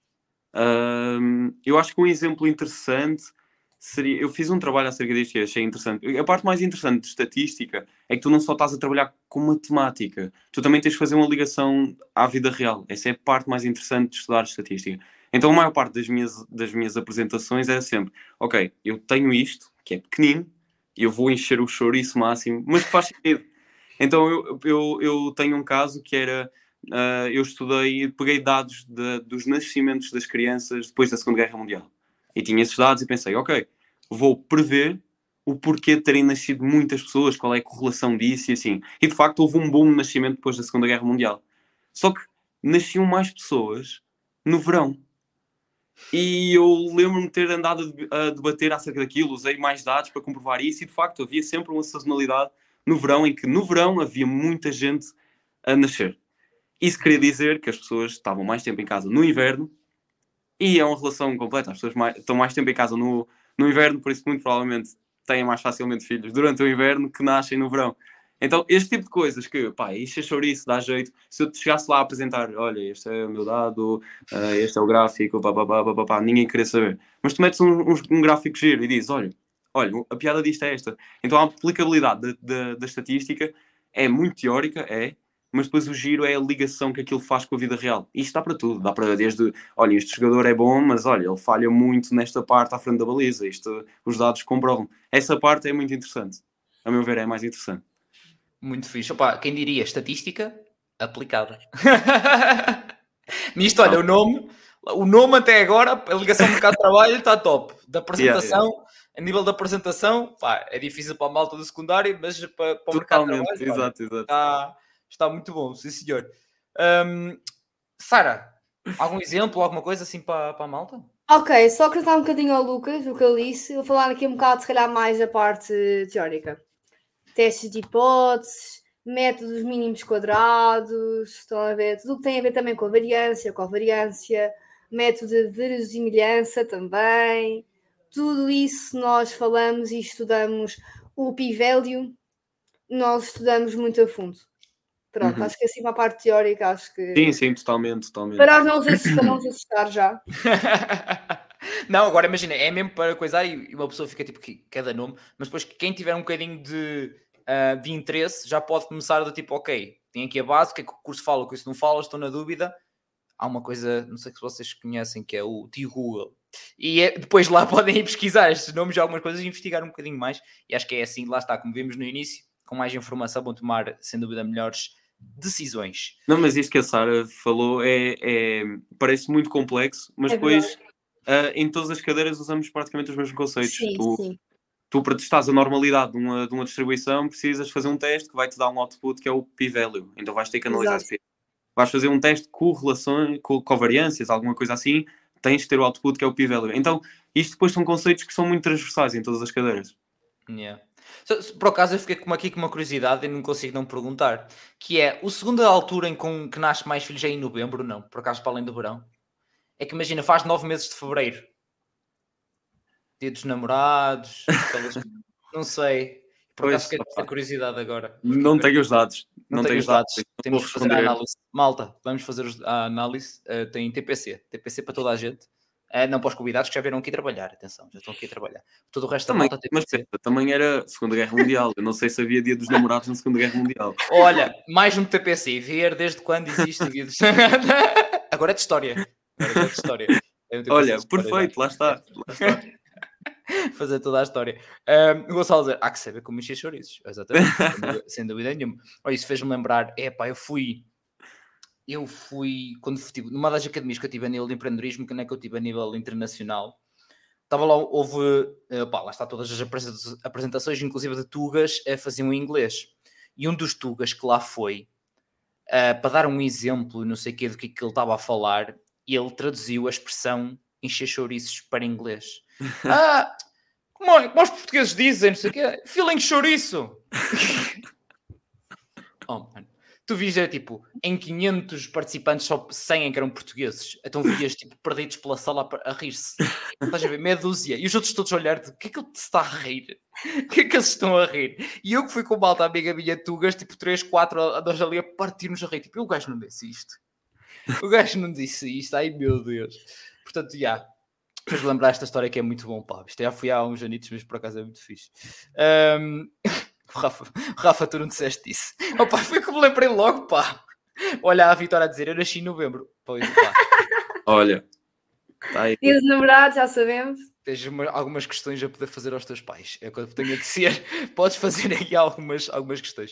Speaker 2: Eu acho que um exemplo interessante seria... Eu fiz um trabalho acerca disto e achei interessante. A parte mais interessante de estatística é que tu não só estás a trabalhar com matemática, tu também tens de fazer uma ligação à vida real. Essa é a parte mais interessante de estudar estatística. Então a maior parte das minhas apresentações era sempre: ok, eu tenho isto, que é pequenino, e eu vou encher o chouriço máximo, mas que faz sentido. Então eu tenho um caso que era... eu peguei dados dos nascimentos das crianças depois da Segunda Guerra Mundial. E tinha esses dados e pensei, ok, vou prever o porquê de terem nascido muitas pessoas, qual é a correlação disso e assim. E de facto houve um boom de nascimento depois da Segunda Guerra Mundial. Só que nasciam mais pessoas no verão. E eu lembro-me de ter andado a debater acerca daquilo, usei mais dados para comprovar isso e de facto havia sempre uma sazonalidade no verão, em que no verão havia muita gente a nascer. Isso queria dizer que as pessoas estavam mais tempo em casa no inverno, e é uma relação completa. As pessoas estão mais tempo em casa no inverno, por isso muito provavelmente têm mais facilmente filhos durante o inverno que nascem no verão. Então, este tipo de coisas que, pá, enche chouriço, dá jeito. Se eu te chegasse lá a apresentar, olha, este é o meu dado, este é o gráfico, ninguém queria saber. Mas tu metes um gráfico giro e dizes, olha, a piada disto é esta. Então a aplicabilidade da estatística é muito teórica, mas depois o giro é a ligação que aquilo faz com a vida real. E isto dá para tudo. Dá para desde, olha, este jogador é bom, mas olha, ele falha muito nesta parte à frente da baliza. Os dados comprovam. Essa parte é muito interessante. A meu ver, é mais interessante.
Speaker 1: Muito fixe. Opa, quem diria estatística aplicada. Nisto, olha, o nome até agora, a ligação ao mercado de trabalho está top. Da apresentação, a nível da apresentação, pá, é difícil para a malta do secundário, mas para o mercado de trabalho,
Speaker 2: exato.
Speaker 1: Está muito bom, sim senhor. Sara, algum exemplo, alguma coisa assim para a malta?
Speaker 3: Ok, só acrescentar um bocadinho ao Lucas, o que ele disse. Vou falar aqui um bocado, se calhar, mais da parte teórica. Testes de hipóteses, métodos mínimos quadrados, estão a ver? Tudo o que tem a ver também com a variância, método de verosimilhança também. Tudo isso nós falamos e estudamos. O p-value, nós estudamos muito a fundo. Pronto, acho que assim para a parte teórica, acho que...
Speaker 2: Sim, totalmente.
Speaker 3: Para não se assustar já.
Speaker 1: Não, agora imagina, é mesmo para coisar e uma pessoa fica tipo cada nome, mas depois quem tiver um bocadinho de interesse já pode começar do tipo, ok, tem aqui a base, o que é que o curso fala, o que isso não fala, estou na dúvida. Há uma coisa, não sei se vocês conhecem, que é o tio Google. E depois lá podem ir pesquisar estes nomes e algumas coisas e investigar um bocadinho mais. E acho que é assim, lá está, como vimos no início, com mais informação vão tomar, sem dúvida, melhores decisões.
Speaker 2: Não, mas isto que a Sara falou parece muito complexo, mas depois em todas as cadeiras usamos praticamente os mesmos conceitos.
Speaker 3: Sim.
Speaker 2: Tu, para testares a normalidade de uma distribuição, precisas fazer um teste que vai-te dar um output que é o p-value. Então vais ter que analisar esse p. Vais fazer um teste com correlações, com covariâncias, alguma coisa assim, tens de ter o output que é o p-value. Então, isto depois são conceitos que são muito transversais em todas as cadeiras.
Speaker 1: Yeah. Por acaso eu fiquei aqui com uma curiosidade e não consigo não perguntar, que é, o segunda altura em que nasce mais filhos é em novembro, não? Por acaso para além do verão? É que imagina, faz 9 meses de fevereiro. Dia dos namorados, não sei. Por acaso fiquei com curiosidade agora.
Speaker 2: Não tenho os dados.
Speaker 1: Não tenho os dados. Temos que fazer a análise. Malta, vamos fazer a análise. Tem TPC para toda a gente. Não para os convidados que já vieram aqui trabalhar. Atenção, já estão aqui a trabalhar. Todo o resto
Speaker 2: também,
Speaker 1: da malta TPC.
Speaker 2: Mas também era Segunda Guerra Mundial. Eu não sei se havia Dia dos Namorados na Segunda Guerra Mundial.
Speaker 1: Olha, mais um TPC. Ver desde quando existe Dia dos... Agora é de história.
Speaker 2: Olha, perfeito, lá está.
Speaker 1: Fazer toda a história. O Gonçalo dizer, há que saber como encher chouriços. Exatamente, sem dúvida nenhuma. Olha, isso fez-me lembrar, eu fui, quando estive numa das academias que eu tive a nível de empreendedorismo, que não é que eu tive a nível internacional, estava lá, lá está todas as apresentações, inclusive de tugas, faziam em inglês. E um dos tugas que lá foi, para dar um exemplo, não sei o que, do que ele estava a falar, ele traduziu a expressão encher chouriços para inglês. Como os portugueses dizem, não sei o quê, feeling chouriço. Mano. Tu vias, tipo, em 500 participantes, só 100 que eram portugueses. Então vias, tipo, perdidos pela sala a rir-se. Estás a ver? Meia dúzia. E os outros todos a olhar-te, o que é que ele se está a rir? O que é que eles estão a rir? E eu que fui com malta amiga minha, tugas, tipo, 3, 4, a nós ali a partir-nos a rir. Tipo, o gajo não disse isto. Ai, meu Deus. Portanto, já. Depois de lembrar esta história que é muito bom, pá. Isto já fui há uns anitos, mas por acaso é muito fixe. Rafa, tu não disseste isso. Opa, foi que me lembrei logo, pá. Olha a Vitória a dizer, eu nasci em novembro. Pois, pá.
Speaker 2: Olha. Tá aí.
Speaker 3: E os namorados, já sabemos.
Speaker 1: Tens algumas questões a poder fazer aos teus pais. É o que eu tenho a dizer. Podes fazer aí algumas questões.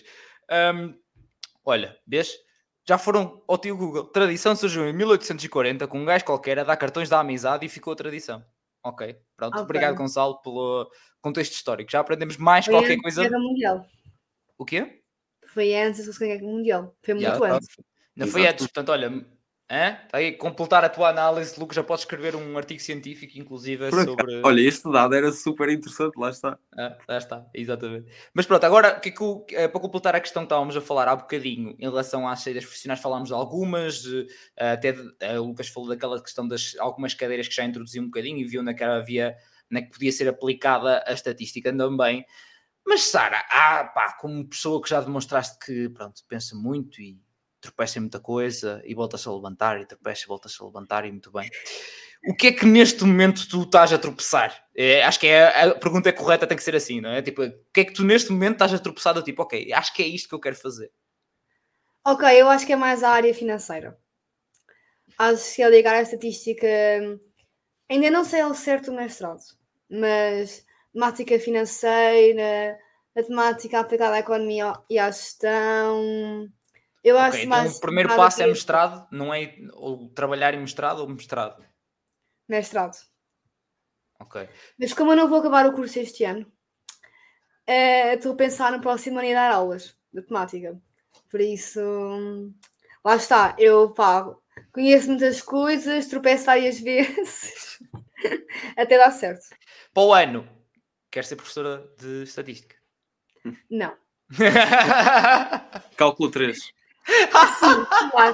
Speaker 1: Olha, vês? Já foram ao tio Google. Tradição surgiu em 1840 com um gajo qualquer a dar cartões da amizade e ficou a tradição. Ok, pronto. Okay. Obrigado, Gonçalo, pelo contexto histórico. Já aprendemos mais
Speaker 3: foi
Speaker 1: qualquer coisa.
Speaker 3: Guerra Mundial.
Speaker 1: O quê?
Speaker 3: Foi antes da Segunda Guerra Mundial. Foi muito antes.
Speaker 1: Não foi antes, portanto, olha... Está aí, completar a tua análise, Lucas, já podes escrever um artigo científico, inclusive, sobre...
Speaker 2: Olha, este dado era super interessante, lá está.
Speaker 1: Lá está, exatamente. Mas pronto, agora, para completar a questão que estávamos a falar há bocadinho, em relação às saídas profissionais, falámos de algumas, até o Lucas falou daquela questão das algumas cadeiras que já introduziu um bocadinho e viu na que podia ser aplicada a estatística também. Mas, Sara, como pessoa que já demonstraste que, pronto, pensa muito e tropeça em muita coisa e voltas a levantar e tropeça e voltas a levantar e muito bem. O que é que neste momento tu estás a tropeçar? Acho que a pergunta é correta, tem que ser assim, não é? Tipo, o que é que tu neste momento estás a tropeçar do tipo, ok, acho que é isto que eu quero fazer? Ok,
Speaker 3: eu acho que é mais a área financeira. Acho que é ligar a estatística, ainda não sei ao certo o mestrado, mas matemática financeira, matemática aplicada à economia e à gestão... Eu acho
Speaker 1: então o primeiro passo é mestrado, não é ou trabalhar em mestrado ou mestrado?
Speaker 3: Mestrado.
Speaker 1: Ok.
Speaker 3: Mas como eu não vou acabar o curso este ano, estou a pensar no próximo ano em dar aulas de matemática. Por isso, lá está. Eu conheço muitas coisas, tropeço várias vezes, até dar certo.
Speaker 1: Para o ano, queres ser professora de estatística?
Speaker 3: Não.
Speaker 2: Cálculo 3.
Speaker 3: Sim, claro.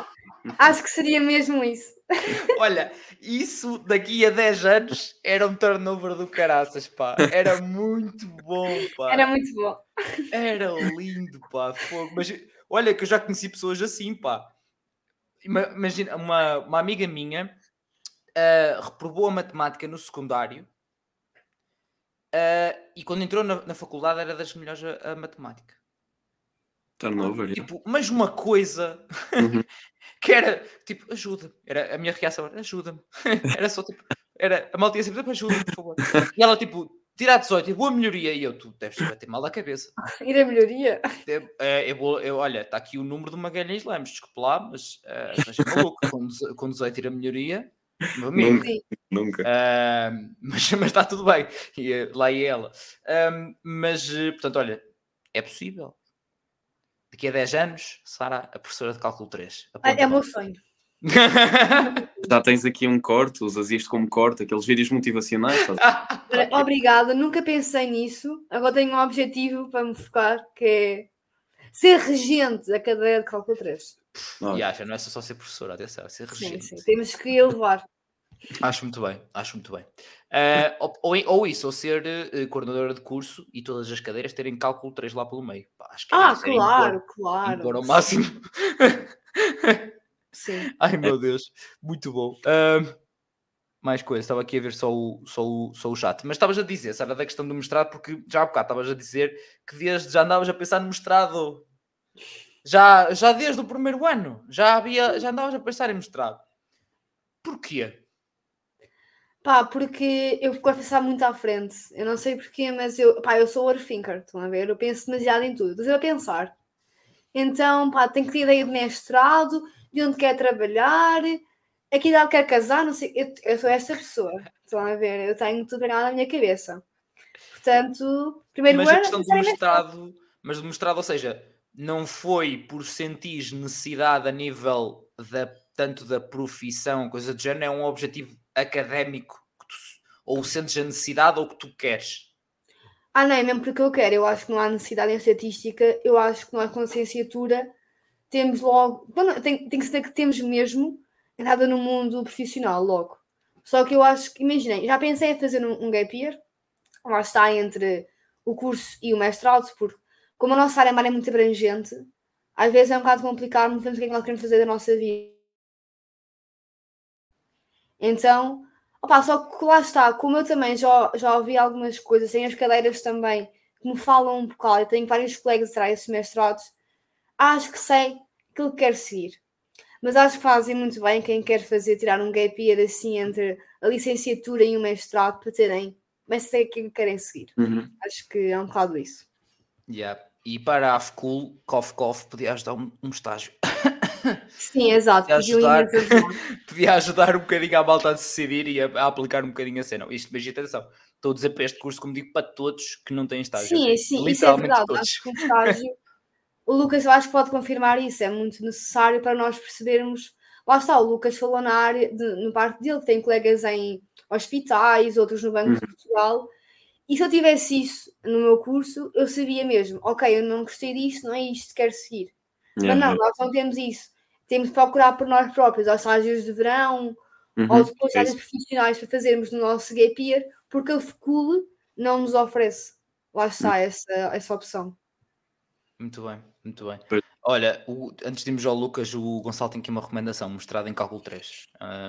Speaker 3: Acho que seria mesmo isso.
Speaker 1: Olha, isso daqui a 10 anos era um turnover do caraças, pá. Era muito bom, pá.
Speaker 3: Era muito bom.
Speaker 1: Era lindo, pá. Fogo. Mas olha que eu já conheci pessoas assim, pá. Imagina, uma amiga minha reprovou a matemática no secundário e quando entrou na faculdade era das melhores a matemática.
Speaker 2: Turnover, yeah.
Speaker 1: Tipo, mas uma coisa
Speaker 2: Uhum.
Speaker 1: que era tipo, ajuda. Era, a minha reação era ajuda-me. Era só tipo, a malta ia sempre, ajuda-me, por favor. E ela tipo, tirar 18, e boa melhoria. E eu, tu deves bater mal da cabeça.
Speaker 3: Ir a melhoria.
Speaker 1: Olha, está aqui o número do Magalhães Lemos, desculpe lá, mas é maluco. Com 18 ir a melhoria, meu amigo.
Speaker 2: Nunca.
Speaker 1: Mas está tudo bem. E, lá ia ela. Portanto, olha, é possível. Daqui a 10 anos, Sara, a professora de cálculo 3.
Speaker 3: É o meu sonho.
Speaker 2: Já tens aqui um corte, usas isto como corte, aqueles vídeos motivacionais.
Speaker 3: Obrigada, nunca pensei nisso. Agora tenho um objetivo para me focar, que é ser regente da cadeira de cálculo 3.
Speaker 1: E acha, não é só ser professora, atenção, é ser regente.
Speaker 3: Sim, temos que elevar.
Speaker 1: Acho muito bem. Ou isso, ou ser coordenadora de curso e todas as cadeiras terem cálculo 3 lá pelo meio. Pá, acho que
Speaker 3: claro.
Speaker 1: Impor ao máximo.
Speaker 3: Sim.
Speaker 1: Ai meu Deus, muito bom. Mais coisas, estava aqui a ver só o chat. Mas estavas a dizer, Sara, da questão do mestrado, porque já há bocado estavas a dizer que já andavas a pensar no mestrado. Já desde o primeiro ano, já andavas a pensar em mestrado. Porquê?
Speaker 3: Pá, porque eu gosto de pensar muito à frente. Eu não sei porquê, mas eu sou overthinker, estão a ver? Eu penso demasiado em tudo. Estou a pensar. Então, pá, tenho que ter ideia de mestrado, de onde quer trabalhar, a que idade quer casar, não sei. Eu sou essa pessoa, estão a ver? Eu tenho tudo pegado na minha cabeça. Portanto, primeiro
Speaker 1: mas
Speaker 3: ano...
Speaker 1: a questão do mestrado, ou seja, não foi por sentir necessidade a nível tanto da profissão, coisa do género, é um objetivo académico ou sentes a necessidade ou que tu queres?
Speaker 3: Não, é mesmo porque eu quero. Eu acho que não há necessidade em estatística. Eu acho que nós com a licenciatura temos logo... Tem que ser que temos mesmo nada no mundo profissional logo. Só que eu acho que, imaginei, já pensei em fazer um gap year. Lá está entre o curso e o mestrado, porque como a nossa área é muito abrangente, às vezes é um bocado complicado, não sabemos o que é que nós queremos fazer da nossa vida. Então, só que lá está, como eu também já ouvi algumas coisas, tenho as cadeiras também que me falam um bocado, e tenho vários colegas a tirar esses mestrados, acho que sei aquilo que quero seguir. Mas acho que fazem muito bem quem quer tirar um gap year assim entre a licenciatura e o mestrado para terem, mas sei aquilo que querem seguir. Acho que é um bocado isso.
Speaker 1: Yeah. E para a FCUL, cough, podia ajudar um estágio.
Speaker 3: Sim, exato.
Speaker 1: Podia ajudar um bocadinho a malta a decidir e a aplicar um bocadinho a cena. Isto, mas atenção, estou a dizer para este curso, como digo, para todos que não têm estágio.
Speaker 3: Sim, isso é verdade. Todos. Acho que um estágio, o Lucas eu acho que pode confirmar isso, é muito necessário para nós percebermos. Lá está, o Lucas falou na área, no parte dele, que tem colegas em hospitais, outros no Banco de Portugal. E se eu tivesse isso no meu curso, eu sabia mesmo, ok, eu não gostei disto, não é isto que quero seguir. Mas não, nós não temos isso. Temos de procurar por nós próprios, aos estágios de verão, ou depois estágios profissionais para fazermos no nosso gap year, porque a FCUL não nos oferece. Lá está essa opção.
Speaker 1: Muito bem. Olha, antes de irmos ao Lucas, o Gonçalo tem aqui uma recomendação, mostrada em cálculo 3.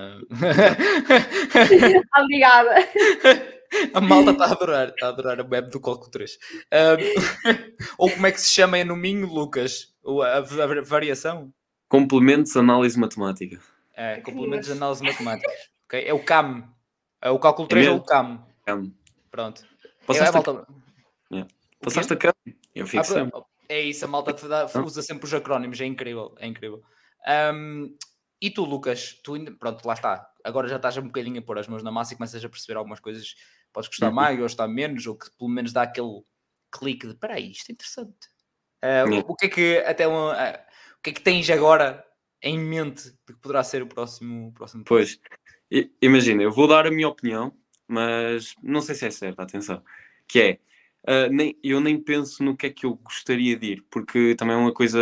Speaker 3: Obrigada.
Speaker 1: A malta está a adorar a web do cálculo 3. Ou como é que se chama no Minho, Lucas? A variação?
Speaker 2: Complementos de análise matemática.
Speaker 1: Complementos de análise matemática. Okay? É o CAM. O cálculo 3 ou o CAM?
Speaker 2: CAM.
Speaker 1: Pronto.
Speaker 2: Passaste a CAM? Eu fico sempre.
Speaker 1: É isso, a malta usa sempre os acrónimos, é incrível. E tu, Lucas, pronto, lá está. Agora já estás um bocadinho a pôr as mãos na massa e começas a perceber algumas coisas. Podes gostar mais ou gostar menos, ou que pelo menos dá aquele clique de peraí, isto é interessante. O que é que tens agora em mente de que poderá ser o próximo
Speaker 2: Pois, imagina, eu vou dar a minha opinião, mas não sei se é certa, atenção, que é, eu nem penso no que é que eu gostaria de ir, porque também é uma coisa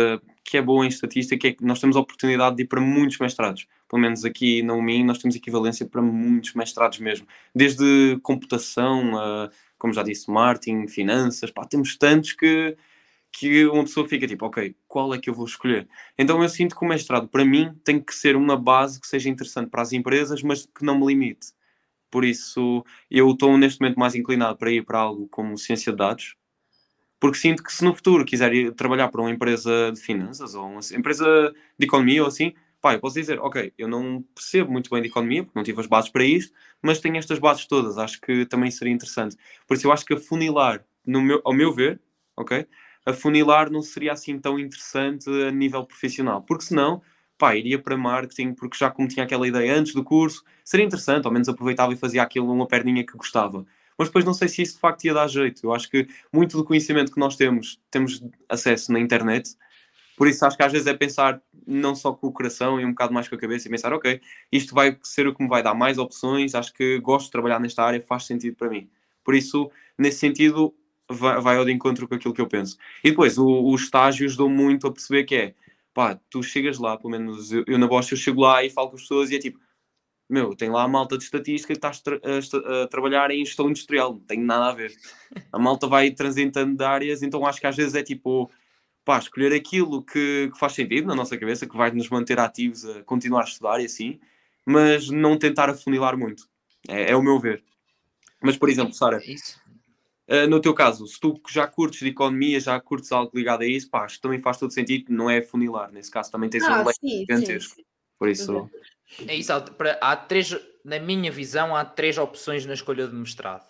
Speaker 2: que é boa em estatística é que nós temos a oportunidade de ir para muitos mestrados. Pelo menos aqui na UMI nós temos equivalência para muitos mestrados mesmo. Desde computação, como já disse, marketing, finanças, pá, temos tantos que uma pessoa fica tipo, ok, qual é que eu vou escolher? Então eu sinto que o mestrado, para mim, tem que ser uma base que seja interessante para as empresas, mas que não me limite. Por isso, eu estou neste momento mais inclinado para ir para algo como ciência de dados, porque sinto que se no futuro quiser ir trabalhar para uma empresa de finanças ou uma empresa de economia ou assim, pá, eu posso dizer, ok, eu não percebo muito bem de economia, porque não tive as bases para isto, mas tenho estas bases todas, acho que também seria interessante. Por isso eu acho que afunilar, ao meu ver, ok, afunilar não seria assim tão interessante a nível profissional, porque senão, pá, iria para marketing, porque já como tinha aquela ideia antes do curso, seria interessante, ao menos aproveitava e fazia aquilo uma perninha que gostava. Mas depois não sei se isso de facto ia dar jeito. Eu acho que muito do conhecimento que nós temos acesso na internet, por isso acho que às vezes é pensar não só com o coração e um bocado mais com a cabeça e pensar, ok, isto vai ser o que me vai dar mais opções, acho que gosto de trabalhar nesta área, faz sentido para mim. Por isso, nesse sentido, vai ao de encontro com aquilo que eu penso. E depois, os estágios dão muito a perceber que é, pá, tu chegas lá, pelo menos eu na Bosch, eu chego lá e falo com as pessoas e é tipo, meu, tem lá a malta de estatística que está a trabalhar em gestão industrial, não tem nada a ver. A malta vai transitando de áreas, então acho que às vezes é tipo, pá, escolher aquilo que faz sentido na nossa cabeça, que vai nos manter ativos a continuar a estudar e assim, mas não tentar afunilar muito. É o meu ver. Mas, por exemplo, Sara, no teu caso, se tu já curtes de economia, já curtes algo ligado a isso, pá, acho que também faz todo sentido, não é afunilar. Nesse caso também tens um leque gigantesco. Por isso...
Speaker 1: É isso, há três, na minha visão, há três opções na escolha de mestrado.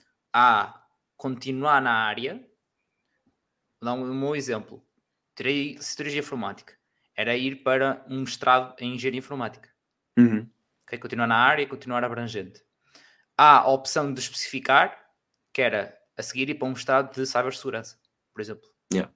Speaker 1: Há continuar na área. Vou dar um meu exemplo. Tirei Ciência Informática. Era ir para um mestrado em Engenharia Informática. Okay? Continuar na área, continuar abrangente. Há a opção de especificar, que era a seguir ir para um mestrado de cibersegurança, por exemplo.
Speaker 2: Yeah.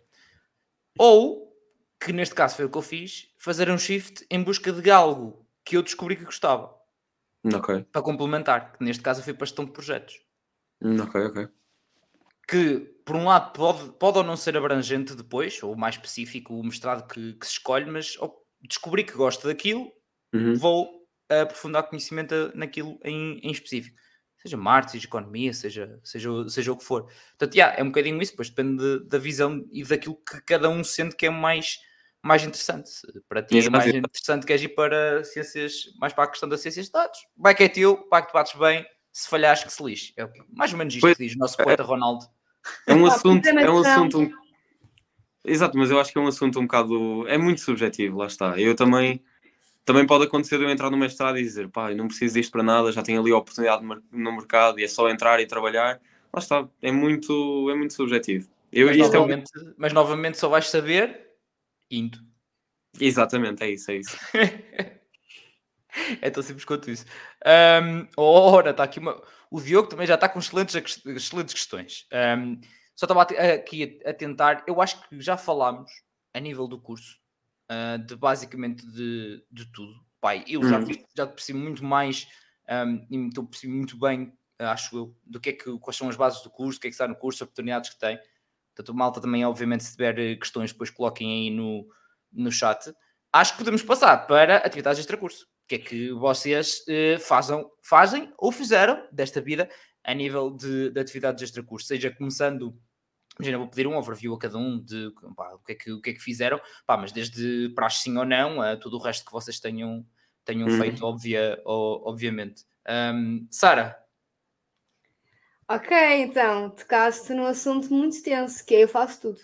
Speaker 1: Ou, que neste caso foi o que eu fiz, fazer um shift em busca de algo que eu descobri que gostava.
Speaker 2: Okay.
Speaker 1: Para complementar, que neste caso eu fui para gestão de projetos.
Speaker 2: Ok.
Speaker 1: Que, por um lado, pode ou não ser abrangente depois, ou mais específico o mestrado que se escolhe, mas descobri que gosto daquilo, vou aprofundar conhecimento naquilo em específico. Seja marketing, seja economia, seja o que for. Portanto, é um bocadinho isso, depois depende da visão e daquilo que cada um sente que é mais interessante. Para ti é mais interessante, queres ir para ciências, mais para a questão das ciências de dados. Vai que é teu, vai que te bates bem, se falhares que se lixe. É mais ou menos isto que diz o nosso poeta Ronaldo.
Speaker 2: É um assunto... Exato, mas eu acho que é um assunto um bocado... É muito subjetivo, lá está. Eu também pode acontecer de eu entrar no mestrado e dizer, pá, eu não preciso disto para nada, já tenho ali a oportunidade no mercado e é só entrar e trabalhar. Lá está, é muito subjetivo.
Speaker 1: Mas novamente só vais saber indo.
Speaker 2: Exatamente, é isso.
Speaker 1: É tão simples quanto isso. Ora, está aqui o Diogo também já está com excelentes questões. Só estava aqui a tentar, eu acho que já falámos a nível do curso, de basicamente de tudo. Pai, eu já percebi muito mais e estou a perceber muito bem, acho eu, do quais são as bases do curso, o que é que está no curso, as oportunidades que tem. Portanto, o malta também, obviamente, se tiver questões, depois coloquem aí no chat. Acho que podemos passar para atividades extracurso. O que é que vocês fazem ou fizeram desta vida a nível de atividades extracurso? Seja começando... Imagina, vou pedir um overview a cada um de o que é que fizeram, mas desde praxe sim ou não, a tudo o resto que vocês tenham feito, obviamente. Sara?
Speaker 3: Ok, então, tocaste num assunto muito tenso, que é eu faço tudo.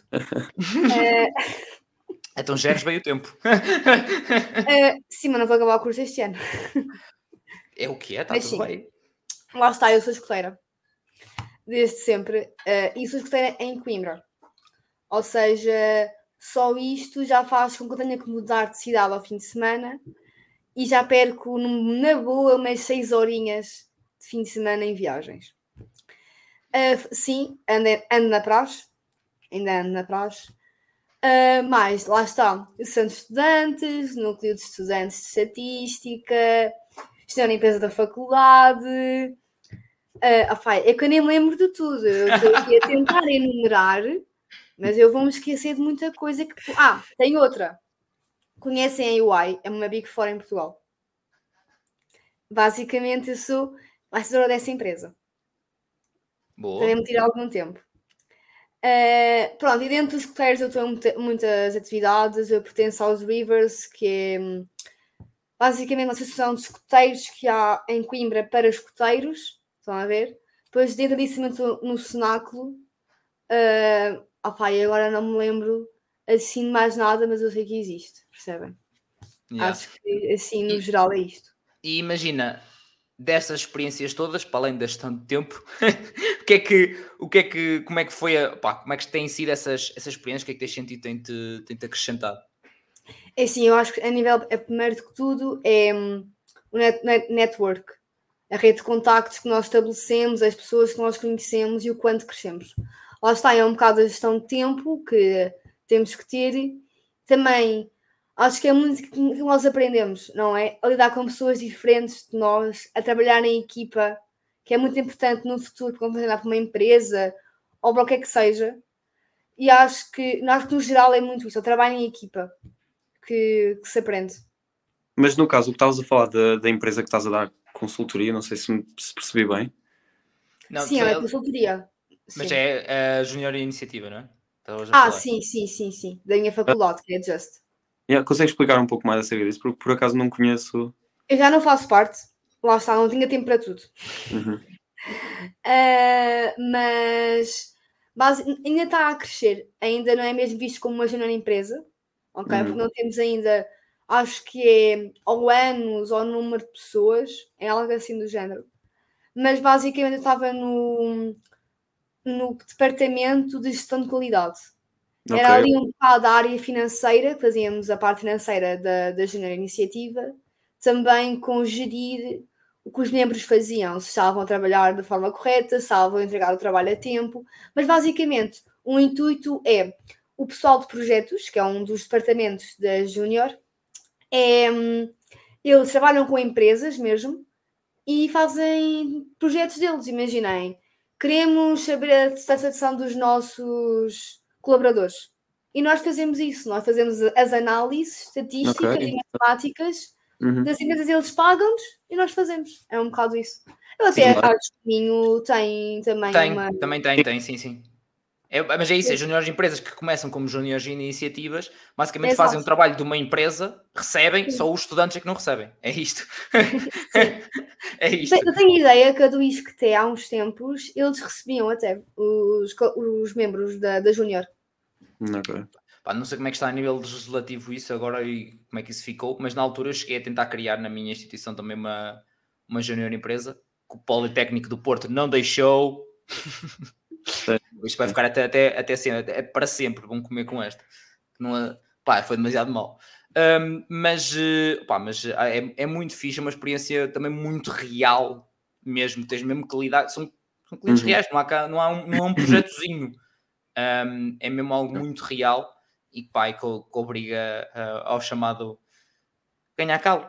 Speaker 1: Então geres bem o tempo.
Speaker 3: Sim, mas não vou acabar o curso este ano.
Speaker 1: É o que é, está tudo bem.
Speaker 3: Lá está, eu sou escoteira. Desde sempre. E sou escoteira em Coimbra. Ou seja, só isto já faz com que eu tenha que mudar de cidade ao fim de semana e já perco, na boa, umas 6 horinhas de fim de semana em viagens. Sim, ando na praxe. Ainda ando na praxe. Mas, lá está, Centro de Estudantes, Núcleo de Estudantes de Estatística, Gestão da Empresa da Faculdade. É que eu nem me lembro de tudo. Eu estou aqui a tentar enumerar, mas eu vou-me esquecer de muita coisa que... tem outra. Conhecem a UI? É uma Big Four em Portugal. Basicamente, eu sou bastidora dessa empresa.
Speaker 1: Boa.
Speaker 3: Também me tira algum tempo. Pronto, e dentro dos escuteiros eu estou em muitas atividades. Eu pertenço aos Rivers, que é basicamente uma associação de escuteiros que há em Coimbra para escuteiros. Estão a ver? Depois dentro disso no cenáculo. E agora não me lembro assim de mais nada, mas eu sei que existe, percebem?
Speaker 1: Yeah.
Speaker 3: Acho que assim no geral é isto.
Speaker 1: E imagina, dessas experiências todas, para além deste tanto tempo, como é que foi, como é que têm sido essas experiências, o que é que tens sentido tem-te acrescentado?
Speaker 3: É assim, eu acho que a nível, primeiro de tudo, é o network, a rede de contactos que nós estabelecemos, as pessoas que nós conhecemos e o quanto crescemos. Lá está, é um bocado a gestão de tempo que temos que ter. Também acho que é muito que nós aprendemos, não é? A lidar com pessoas diferentes de nós, a trabalhar em equipa, que é muito importante no futuro, quando trabalhar para uma empresa ou para o que é que seja. E acho que no geral é muito isso, o trabalho em equipa que se aprende.
Speaker 2: Mas no caso, o que estavas a falar da empresa que estás a dar consultoria, não sei se percebi bem.
Speaker 1: Não,
Speaker 3: sim, é consultoria.
Speaker 1: Mas
Speaker 3: sim.
Speaker 1: É a Junior Iniciativa, não é?
Speaker 3: Sim. Da minha faculdade, que é Just.
Speaker 2: Consegues explicar um pouco mais acerca disso? Porque por acaso não conheço.
Speaker 3: Eu já não faço parte. Lá está, não tinha tempo para tudo.
Speaker 2: Uhum.
Speaker 3: Mas ainda está a crescer. Ainda não é mesmo visto como uma junior empresa. Ok? Porque não temos ainda, acho que é ou anos ou número de pessoas. É algo assim do género. Mas basicamente eu estava no departamento de gestão de qualidade.
Speaker 2: Okay.
Speaker 3: Era ali um bocado da área financeira, fazíamos a parte financeira da Junior Iniciativa, também com gerir o que os membros faziam, se estavam a trabalhar de forma correta, se estavam a entregar o trabalho a tempo, mas basicamente o intuito é o pessoal de projetos, que é um dos departamentos da Junior, eles trabalham com empresas mesmo e fazem projetos deles, imaginem. Queremos saber a satisfação dos nossos colaboradores. E nós fazemos isso. Nós fazemos as análises estatísticas e matemáticas das empresas. Eles pagam-nos e nós fazemos. É um bocado isso. Eu até acho que o Minho tem também uma...
Speaker 1: Também tem, sim. Mas é isso, as juniores empresas que começam como juniores iniciativas, basicamente fazem um trabalho de uma empresa, recebem, só os estudantes é que não recebem. É isto. É isto.
Speaker 3: Eu tenho ideia que a do ISCTE, há uns tempos, eles recebiam até os membros da Junior.
Speaker 2: Okay.
Speaker 1: Não sei como é que está a nível legislativo isso agora e como é que isso ficou, mas na altura eu cheguei a tentar criar na minha instituição também uma junior empresa, que o Politécnico do Porto não deixou. Isto vai ficar até sempre, é para sempre, vão comer com esta. Não foi demasiado mal. Mas é muito fixe, é uma experiência também muito real mesmo, tens mesmo que lidar, são clientes reais, não há um projetozinho, é mesmo algo muito real e que obriga ao chamado ganhar calo.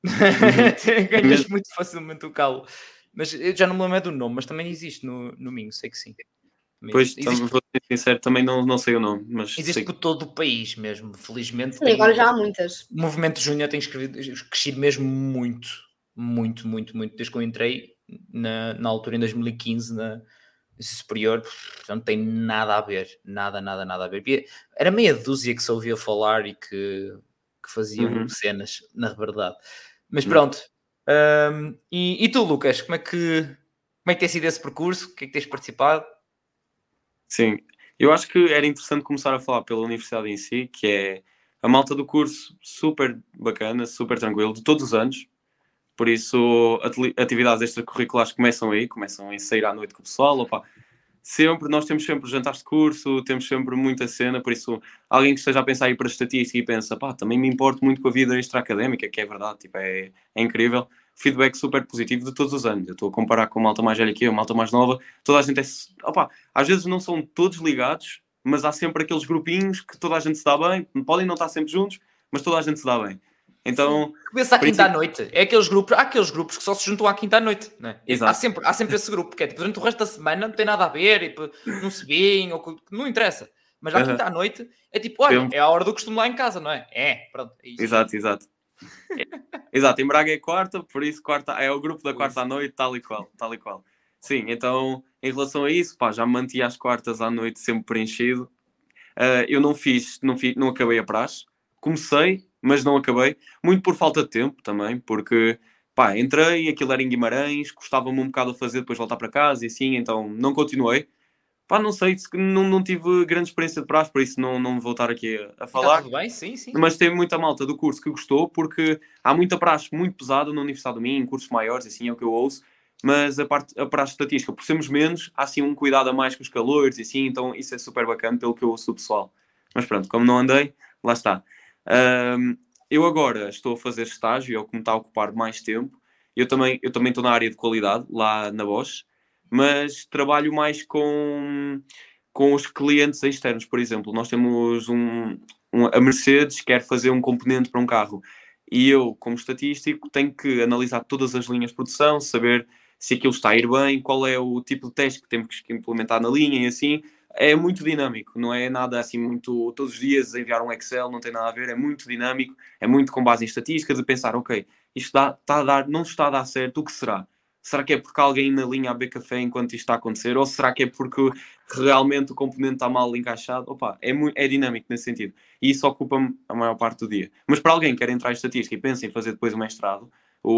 Speaker 1: Ganhas muito facilmente o calo, mas eu já não me lembro do nome, mas também existe no Minho, sei que sim.
Speaker 2: Pois, vou ser sincero, também não sei o nome, mas
Speaker 1: existe por todo o país mesmo, felizmente.
Speaker 3: Sim, agora já há muitas.
Speaker 1: O movimento júnior tem crescido mesmo muito, desde que eu entrei na altura em 2015 na superior, não tem nada a ver, nada a ver. Era meia dúzia que se ouvia falar e que faziam cenas, na verdade. Mas pronto. E tu, Lucas, como é que tem sido esse percurso? O que é que tens participado?
Speaker 2: Sim, eu acho que era interessante começar a falar pela universidade em si, que é a malta do curso super bacana, super tranquilo, de todos os anos. Por isso, atividades extracurriculares começam a sair à noite com o pessoal. Nós temos sempre jantares de curso, temos sempre muita cena. Por isso, alguém que esteja a pensar aí para a estatística e pensa, também me importo muito com a vida extra-académica, que é verdade, é incrível. Feedback super positivo de todos os anos. Eu estou a comparar com uma malta mais velha que eu, uma malta mais nova. Toda a gente às vezes não são todos ligados, mas há sempre aqueles grupinhos que toda a gente se dá bem. Podem não estar sempre juntos, mas toda a gente se dá bem. Então,
Speaker 1: começa à quinta à noite. Há aqueles grupos que só se juntam à quinta à noite, não é?
Speaker 2: Exato.
Speaker 1: Há sempre esse grupo, que é durante o resto da semana não tem nada a ver, e não se veem, não interessa. Mas à quinta à noite é tipo, olha,
Speaker 2: Sempre.
Speaker 1: é a hora do costume lá em casa, não é? Pronto, é isso.
Speaker 2: Exato. Exato, em Braga é quarta, por isso quarta é o grupo da quarta à noite, tal e qual. Sim, então, em relação a isso, pá, já me mantia as quartas à noite sempre preenchido. Eu não acabei a praxe. Comecei, mas não acabei. Muito por falta de tempo também, porque, pá, entrei, aquilo era em Guimarães, custava-me um bocado a fazer, depois voltar para casa e assim, então não continuei. Pá, não sei, não tive grande experiência de praxe, por isso não vou estar aqui a
Speaker 1: E está
Speaker 2: falar.
Speaker 1: tudo bem, sim.
Speaker 2: Mas tem muita malta do curso que gostou, porque há muita praxe muito pesada na Universidade do Minho, em cursos maiores, assim é o que eu ouço, mas a praxe estatística, por sermos menos, há assim um cuidado a mais com os calores e assim, então isso é super bacana pelo que eu ouço do pessoal. Mas pronto, como não andei, lá está. Eu agora estou a fazer estágio, é o que me está a ocupar mais tempo. Eu também estou na área de qualidade, lá na Bosch, mas trabalho mais com os clientes externos, por exemplo. Nós temos a Mercedes quer fazer um componente para um carro e eu, como estatístico, tenho que analisar todas as linhas de produção, saber se aquilo está a ir bem, qual é o tipo de teste que temos que implementar na linha e assim. É muito dinâmico, não é nada assim muito todos os dias enviar um Excel, não tem nada a ver, é muito dinâmico, é muito com base em estatística, de pensar, ok, isto está a dar, não está a dar certo, o que será? Será que é porque alguém na linha a beber café enquanto isto está a acontecer? Ou será que é porque realmente o componente está mal encaixado? Opa, é dinâmico nesse sentido. E isso ocupa-me a maior parte do dia. Mas para alguém que quer entrar em estatística e pensa em fazer depois o mestrado,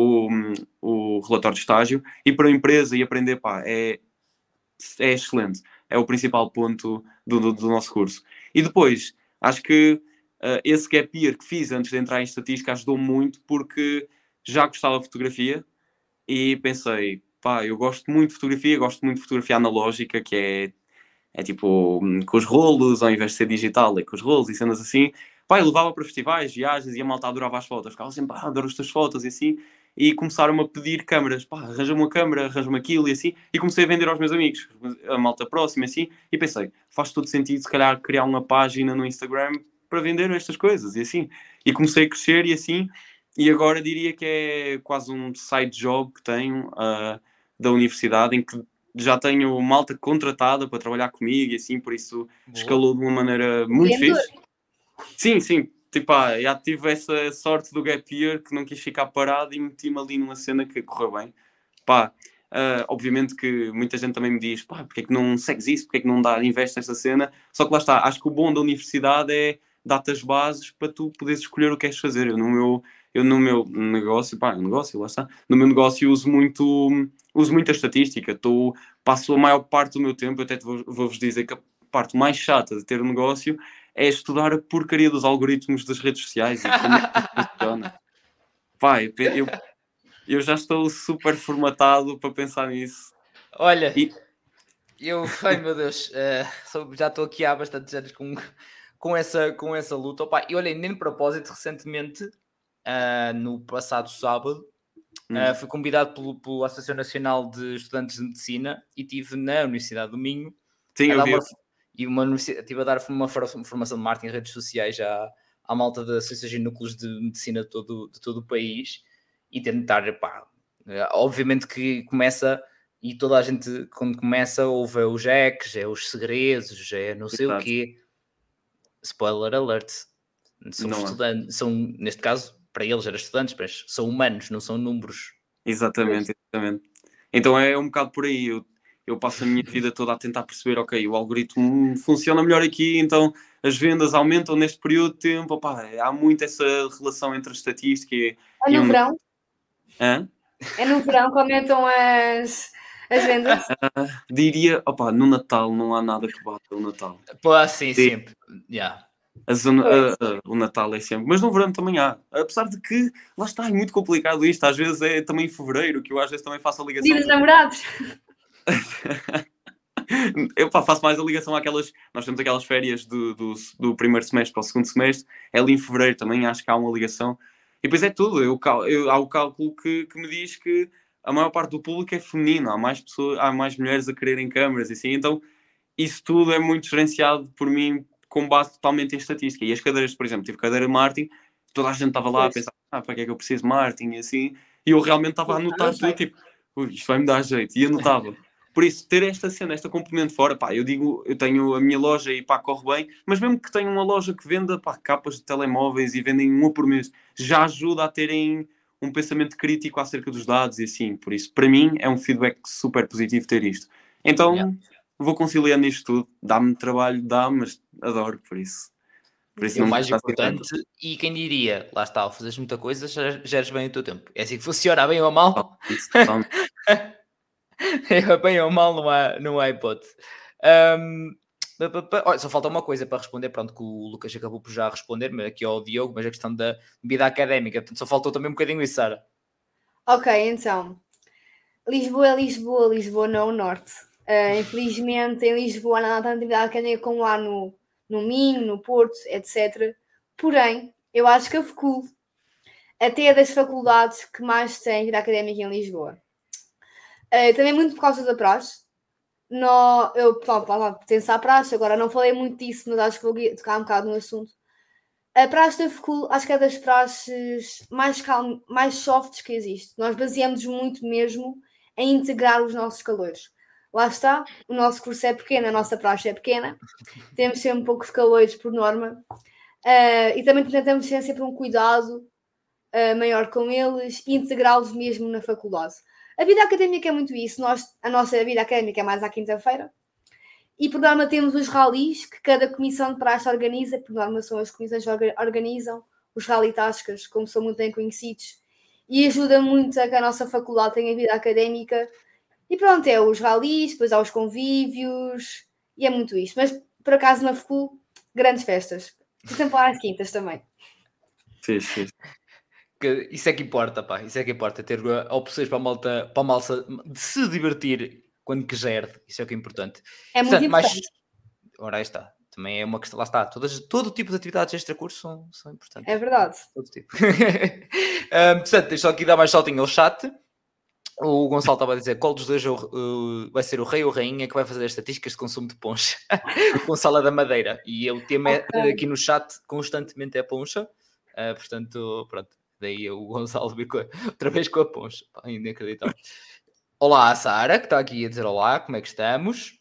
Speaker 2: o relatório de estágio, e para a empresa e aprender, pá, é excelente. É o principal ponto do nosso curso. E depois, acho que esse gap year que fiz antes de entrar em estatística ajudou muito porque já gostava de fotografia e pensei, pá, eu gosto muito de fotografia analógica, que é tipo com os rolos, ao invés de ser digital, é com os rolos e cenas assim. Pá, eu levava para festivais, viagens e a malta adorava as fotos. Ficava sempre, adoro as tuas fotos e assim. E começaram-me a pedir câmaras. Pá, arranja-me uma câmara, arranja-me aquilo e assim. E comecei a vender aos meus amigos, a malta próxima assim. E pensei, faz todo sentido se calhar criar uma página no Instagram para vender estas coisas e assim. E comecei a crescer e assim. E agora diria que é quase um side job que tenho da universidade, em que já tenho malta contratada para trabalhar comigo e assim, por isso escalou de uma maneira muito fixe. Sim, tipo, já tive essa sorte do gap year que não quis ficar parado e meti-me ali numa cena que correu bem. Pá, obviamente que muita gente também me diz, pá, porque é que não segues isso, porque é que não investe nesta cena? Só que lá está, acho que o bom da universidade é dar-te as bases para tu poderes escolher o que queres fazer. Eu no meu negócio, pá, negócio, lá está, no meu negócio uso muita estatística, passo a maior parte do meu tempo, até vou-vos dizer que a parte mais chata de ter um negócio é estudar a porcaria dos algoritmos das redes sociais e como é que funciona. Pá, eu já estou super formatado para pensar nisso.
Speaker 1: Olha, ai meu Deus, já estou aqui há bastantes anos com essa luta. Opa, e olha, nem de propósito, recentemente, no passado sábado, fui convidado pela Associação Nacional de Estudantes de Medicina e estive na Universidade do Minho.
Speaker 2: Sim, eu vi.
Speaker 1: Estive a dar uma formação de marketing em redes sociais à malta de associações e núcleos de medicina de todo o país e tentar, pá, obviamente que começa e toda a gente quando começa ouve os hacks, é os segredos, é não sei o quê. Spoiler alert, são estudantes, são, neste caso, para eles eram estudantes, mas são humanos, não são números.
Speaker 2: Exatamente. Então é um bocado por aí, eu passo a minha vida toda a tentar perceber, ok, o algoritmo funciona melhor aqui, então as vendas aumentam neste período de tempo. Opá, há muito essa relação entre a estatística e...
Speaker 3: É no verão?
Speaker 2: Hã?
Speaker 3: É no verão que aumentam as vendas?
Speaker 2: Diria, opá, no Natal não há nada que bata o Natal.
Speaker 1: Pô, sim, sempre. Yeah.
Speaker 2: O Natal é sempre, mas no verão também há, apesar de que lá está, é muito complicado isto, às vezes é também em fevereiro que eu às vezes também faço a ligação.
Speaker 3: Dia dos namorados.
Speaker 2: Eu faço mais a ligação àquelas, nós temos aquelas férias do primeiro semestre para o segundo semestre, é ali em fevereiro também, acho que há uma ligação, e depois é tudo, há o cálculo que me diz que a maior parte do público é feminino, há mais mulheres a quererem câmaras e assim, então isso tudo é muito gerenciado por mim com base totalmente em estatística. E as cadeiras, por exemplo, tive cadeira de marketing, toda a gente estava lá a pensar, para que é que eu preciso de marketing e assim, e eu realmente estava a anotar tudo, tipo, isto vai-me dar jeito, e anotava. Por isso, ter esta cena, esta componente fora, pá, eu digo, eu tenho a minha loja e pá, corre bem, mas mesmo que tenha uma loja que venda pá, capas de telemóveis e vendem uma por mês, já ajuda a terem um pensamento crítico acerca dos dados e assim. Por isso, para mim, é um feedback super positivo ter isto. Então, vou conciliando isto tudo. Dá-me trabalho, mas adoro, por isso.
Speaker 1: É o mais importante, e quem diria, lá está, ao fazeres muita coisa, geres bem o teu tempo. É assim que funciona, bem ou mal. Bem ou mal, não há hipótese. Olha, só falta uma coisa para responder, pronto, que o Lucas acabou por já responder, mas aqui ao Diogo, mas a questão da vida académica, portanto só faltou também um bocadinho isso, Sara.
Speaker 3: Ok, então, Lisboa é Lisboa, Lisboa não é o Norte. Infelizmente em Lisboa não há tanta vida académica como lá no Minho, no Porto, etc. Porém, eu acho que a FECUL até é das faculdades que mais tem vida académica em Lisboa. Também muito por causa da praxe. Eu pertenço à praxe, agora não falei muito disso, mas acho que vou tocar um bocado no assunto. A praxe da FECUL acho que é das praxes mais softs que existe. Nós baseamos muito mesmo em integrar os nossos calores. Lá está, o nosso curso é pequeno, a nossa praxe é pequena, temos sempre poucos calores por norma, e também tentamos ter sempre um cuidado maior com eles e integrá-los mesmo na faculdade. A vida académica é muito isso. A nossa vida académica é mais à quinta-feira. E, por norma, temos os ralis que cada comissão de praxe organiza. Por norma, são as comissões que organizam os rally-tascas, como são muito bem conhecidos. E ajuda muito a que a nossa faculdade tenha vida académica. E pronto, é os ralis, depois há os convívios. E é muito isto. Mas, por acaso, na FECUL, grandes festas. Estou sempre lá às quintas também.
Speaker 2: Fixe.
Speaker 1: Isso é que importa, pá. Isso é que importa. Ter opções para a malta de se divertir quando quiser. Isso é o que é importante.
Speaker 3: É muito importante.
Speaker 1: Ora, aí está. Também é uma questão. Lá está. Todo tipo de atividades extra-curso são importantes.
Speaker 3: É verdade.
Speaker 1: Todo tipo. Portanto, deixa só aqui dar mais saltinho ao chat. O Gonçalo estava a dizer qual dos dois vai ser o rei ou rainha que vai fazer as estatísticas de consumo de poncha. Gonçalo é da Madeira. E o tema aqui no chat constantemente é poncha. Portanto, pronto. Daí o Gonçalo veio outra vez com a poncha. Pá, inacreditável. Olá, Sara, que está aqui a dizer olá. Como é que estamos?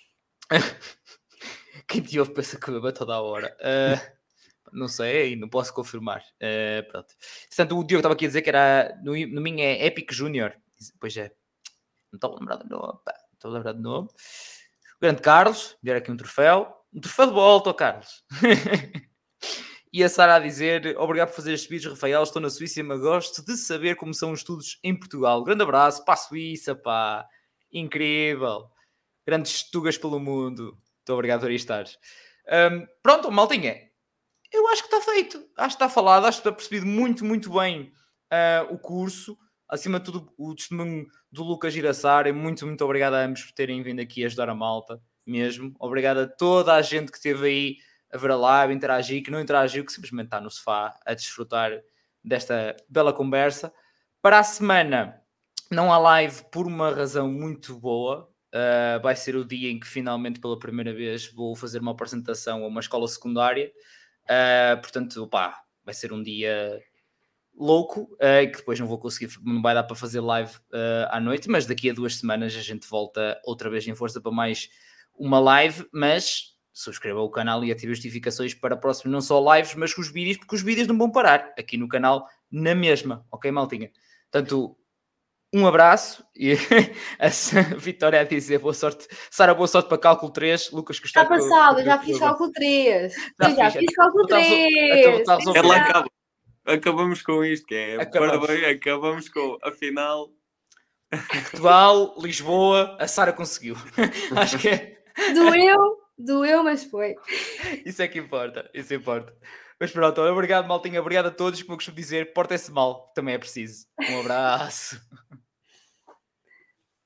Speaker 1: Quem te ouve pensa que beba toda a hora. Não sei, não posso confirmar. Pronto. Portanto, o Diogo estava aqui a dizer que era no Minho é Epic Júnior. Pois é. Não estou a lembrar do nome. Estou a lembrar do nome. O grande Carlos, ver aqui um troféu. Um troféu de volta, Carlos. E a Sara a dizer, obrigado por fazer estes vídeos, Rafael, estou na Suíça, mas gosto de saber como são os estudos em Portugal. Grande abraço para a Suíça, pá. Incrível. Grandes tugas pelo mundo. Muito obrigado por aí estares. Pronto, maltinha. Eu acho que está feito. Acho que está falado. Acho que está percebido muito, muito bem o curso. Acima de tudo, o testemunho do Lucas Girassar. Muito, muito obrigado a ambos por terem vindo aqui ajudar a malta. Mesmo. Obrigado a toda a gente que esteve aí a ver a live, interagir, que não interagiu, que simplesmente está no sofá a desfrutar desta bela conversa. Para a semana não há live por uma razão muito boa. Vai ser o dia em que finalmente pela primeira vez vou fazer uma apresentação a uma escola secundária. Portanto, pá, vai ser um dia louco, que depois não vou conseguir, não vai dar para fazer live à noite, mas daqui a 2 semanas a gente volta outra vez em força para mais uma live, mas subscreva o canal e ative as notificações para próximos, não só lives, mas com os vídeos, porque os vídeos não vão parar aqui no canal na mesma, ok, maltinha? Portanto, um abraço e a Vitória a dizer boa sorte. Sara, boa sorte para cálculo 3. Lucas,
Speaker 3: está passado, já fiz cálculo 3. Já fiz cálculo 3.
Speaker 2: Ela acaba. Acabamos com isto, que é parabéns, acabamos com a final.
Speaker 1: Portugal, Lisboa, a Sara conseguiu. Acho que é.
Speaker 3: Doeu, mas foi.
Speaker 1: Isso é que importa, isso importa. Mas pronto, obrigado, maltinha, obrigado a todos, como eu costumo dizer, portem-se mal, também é preciso. Um abraço.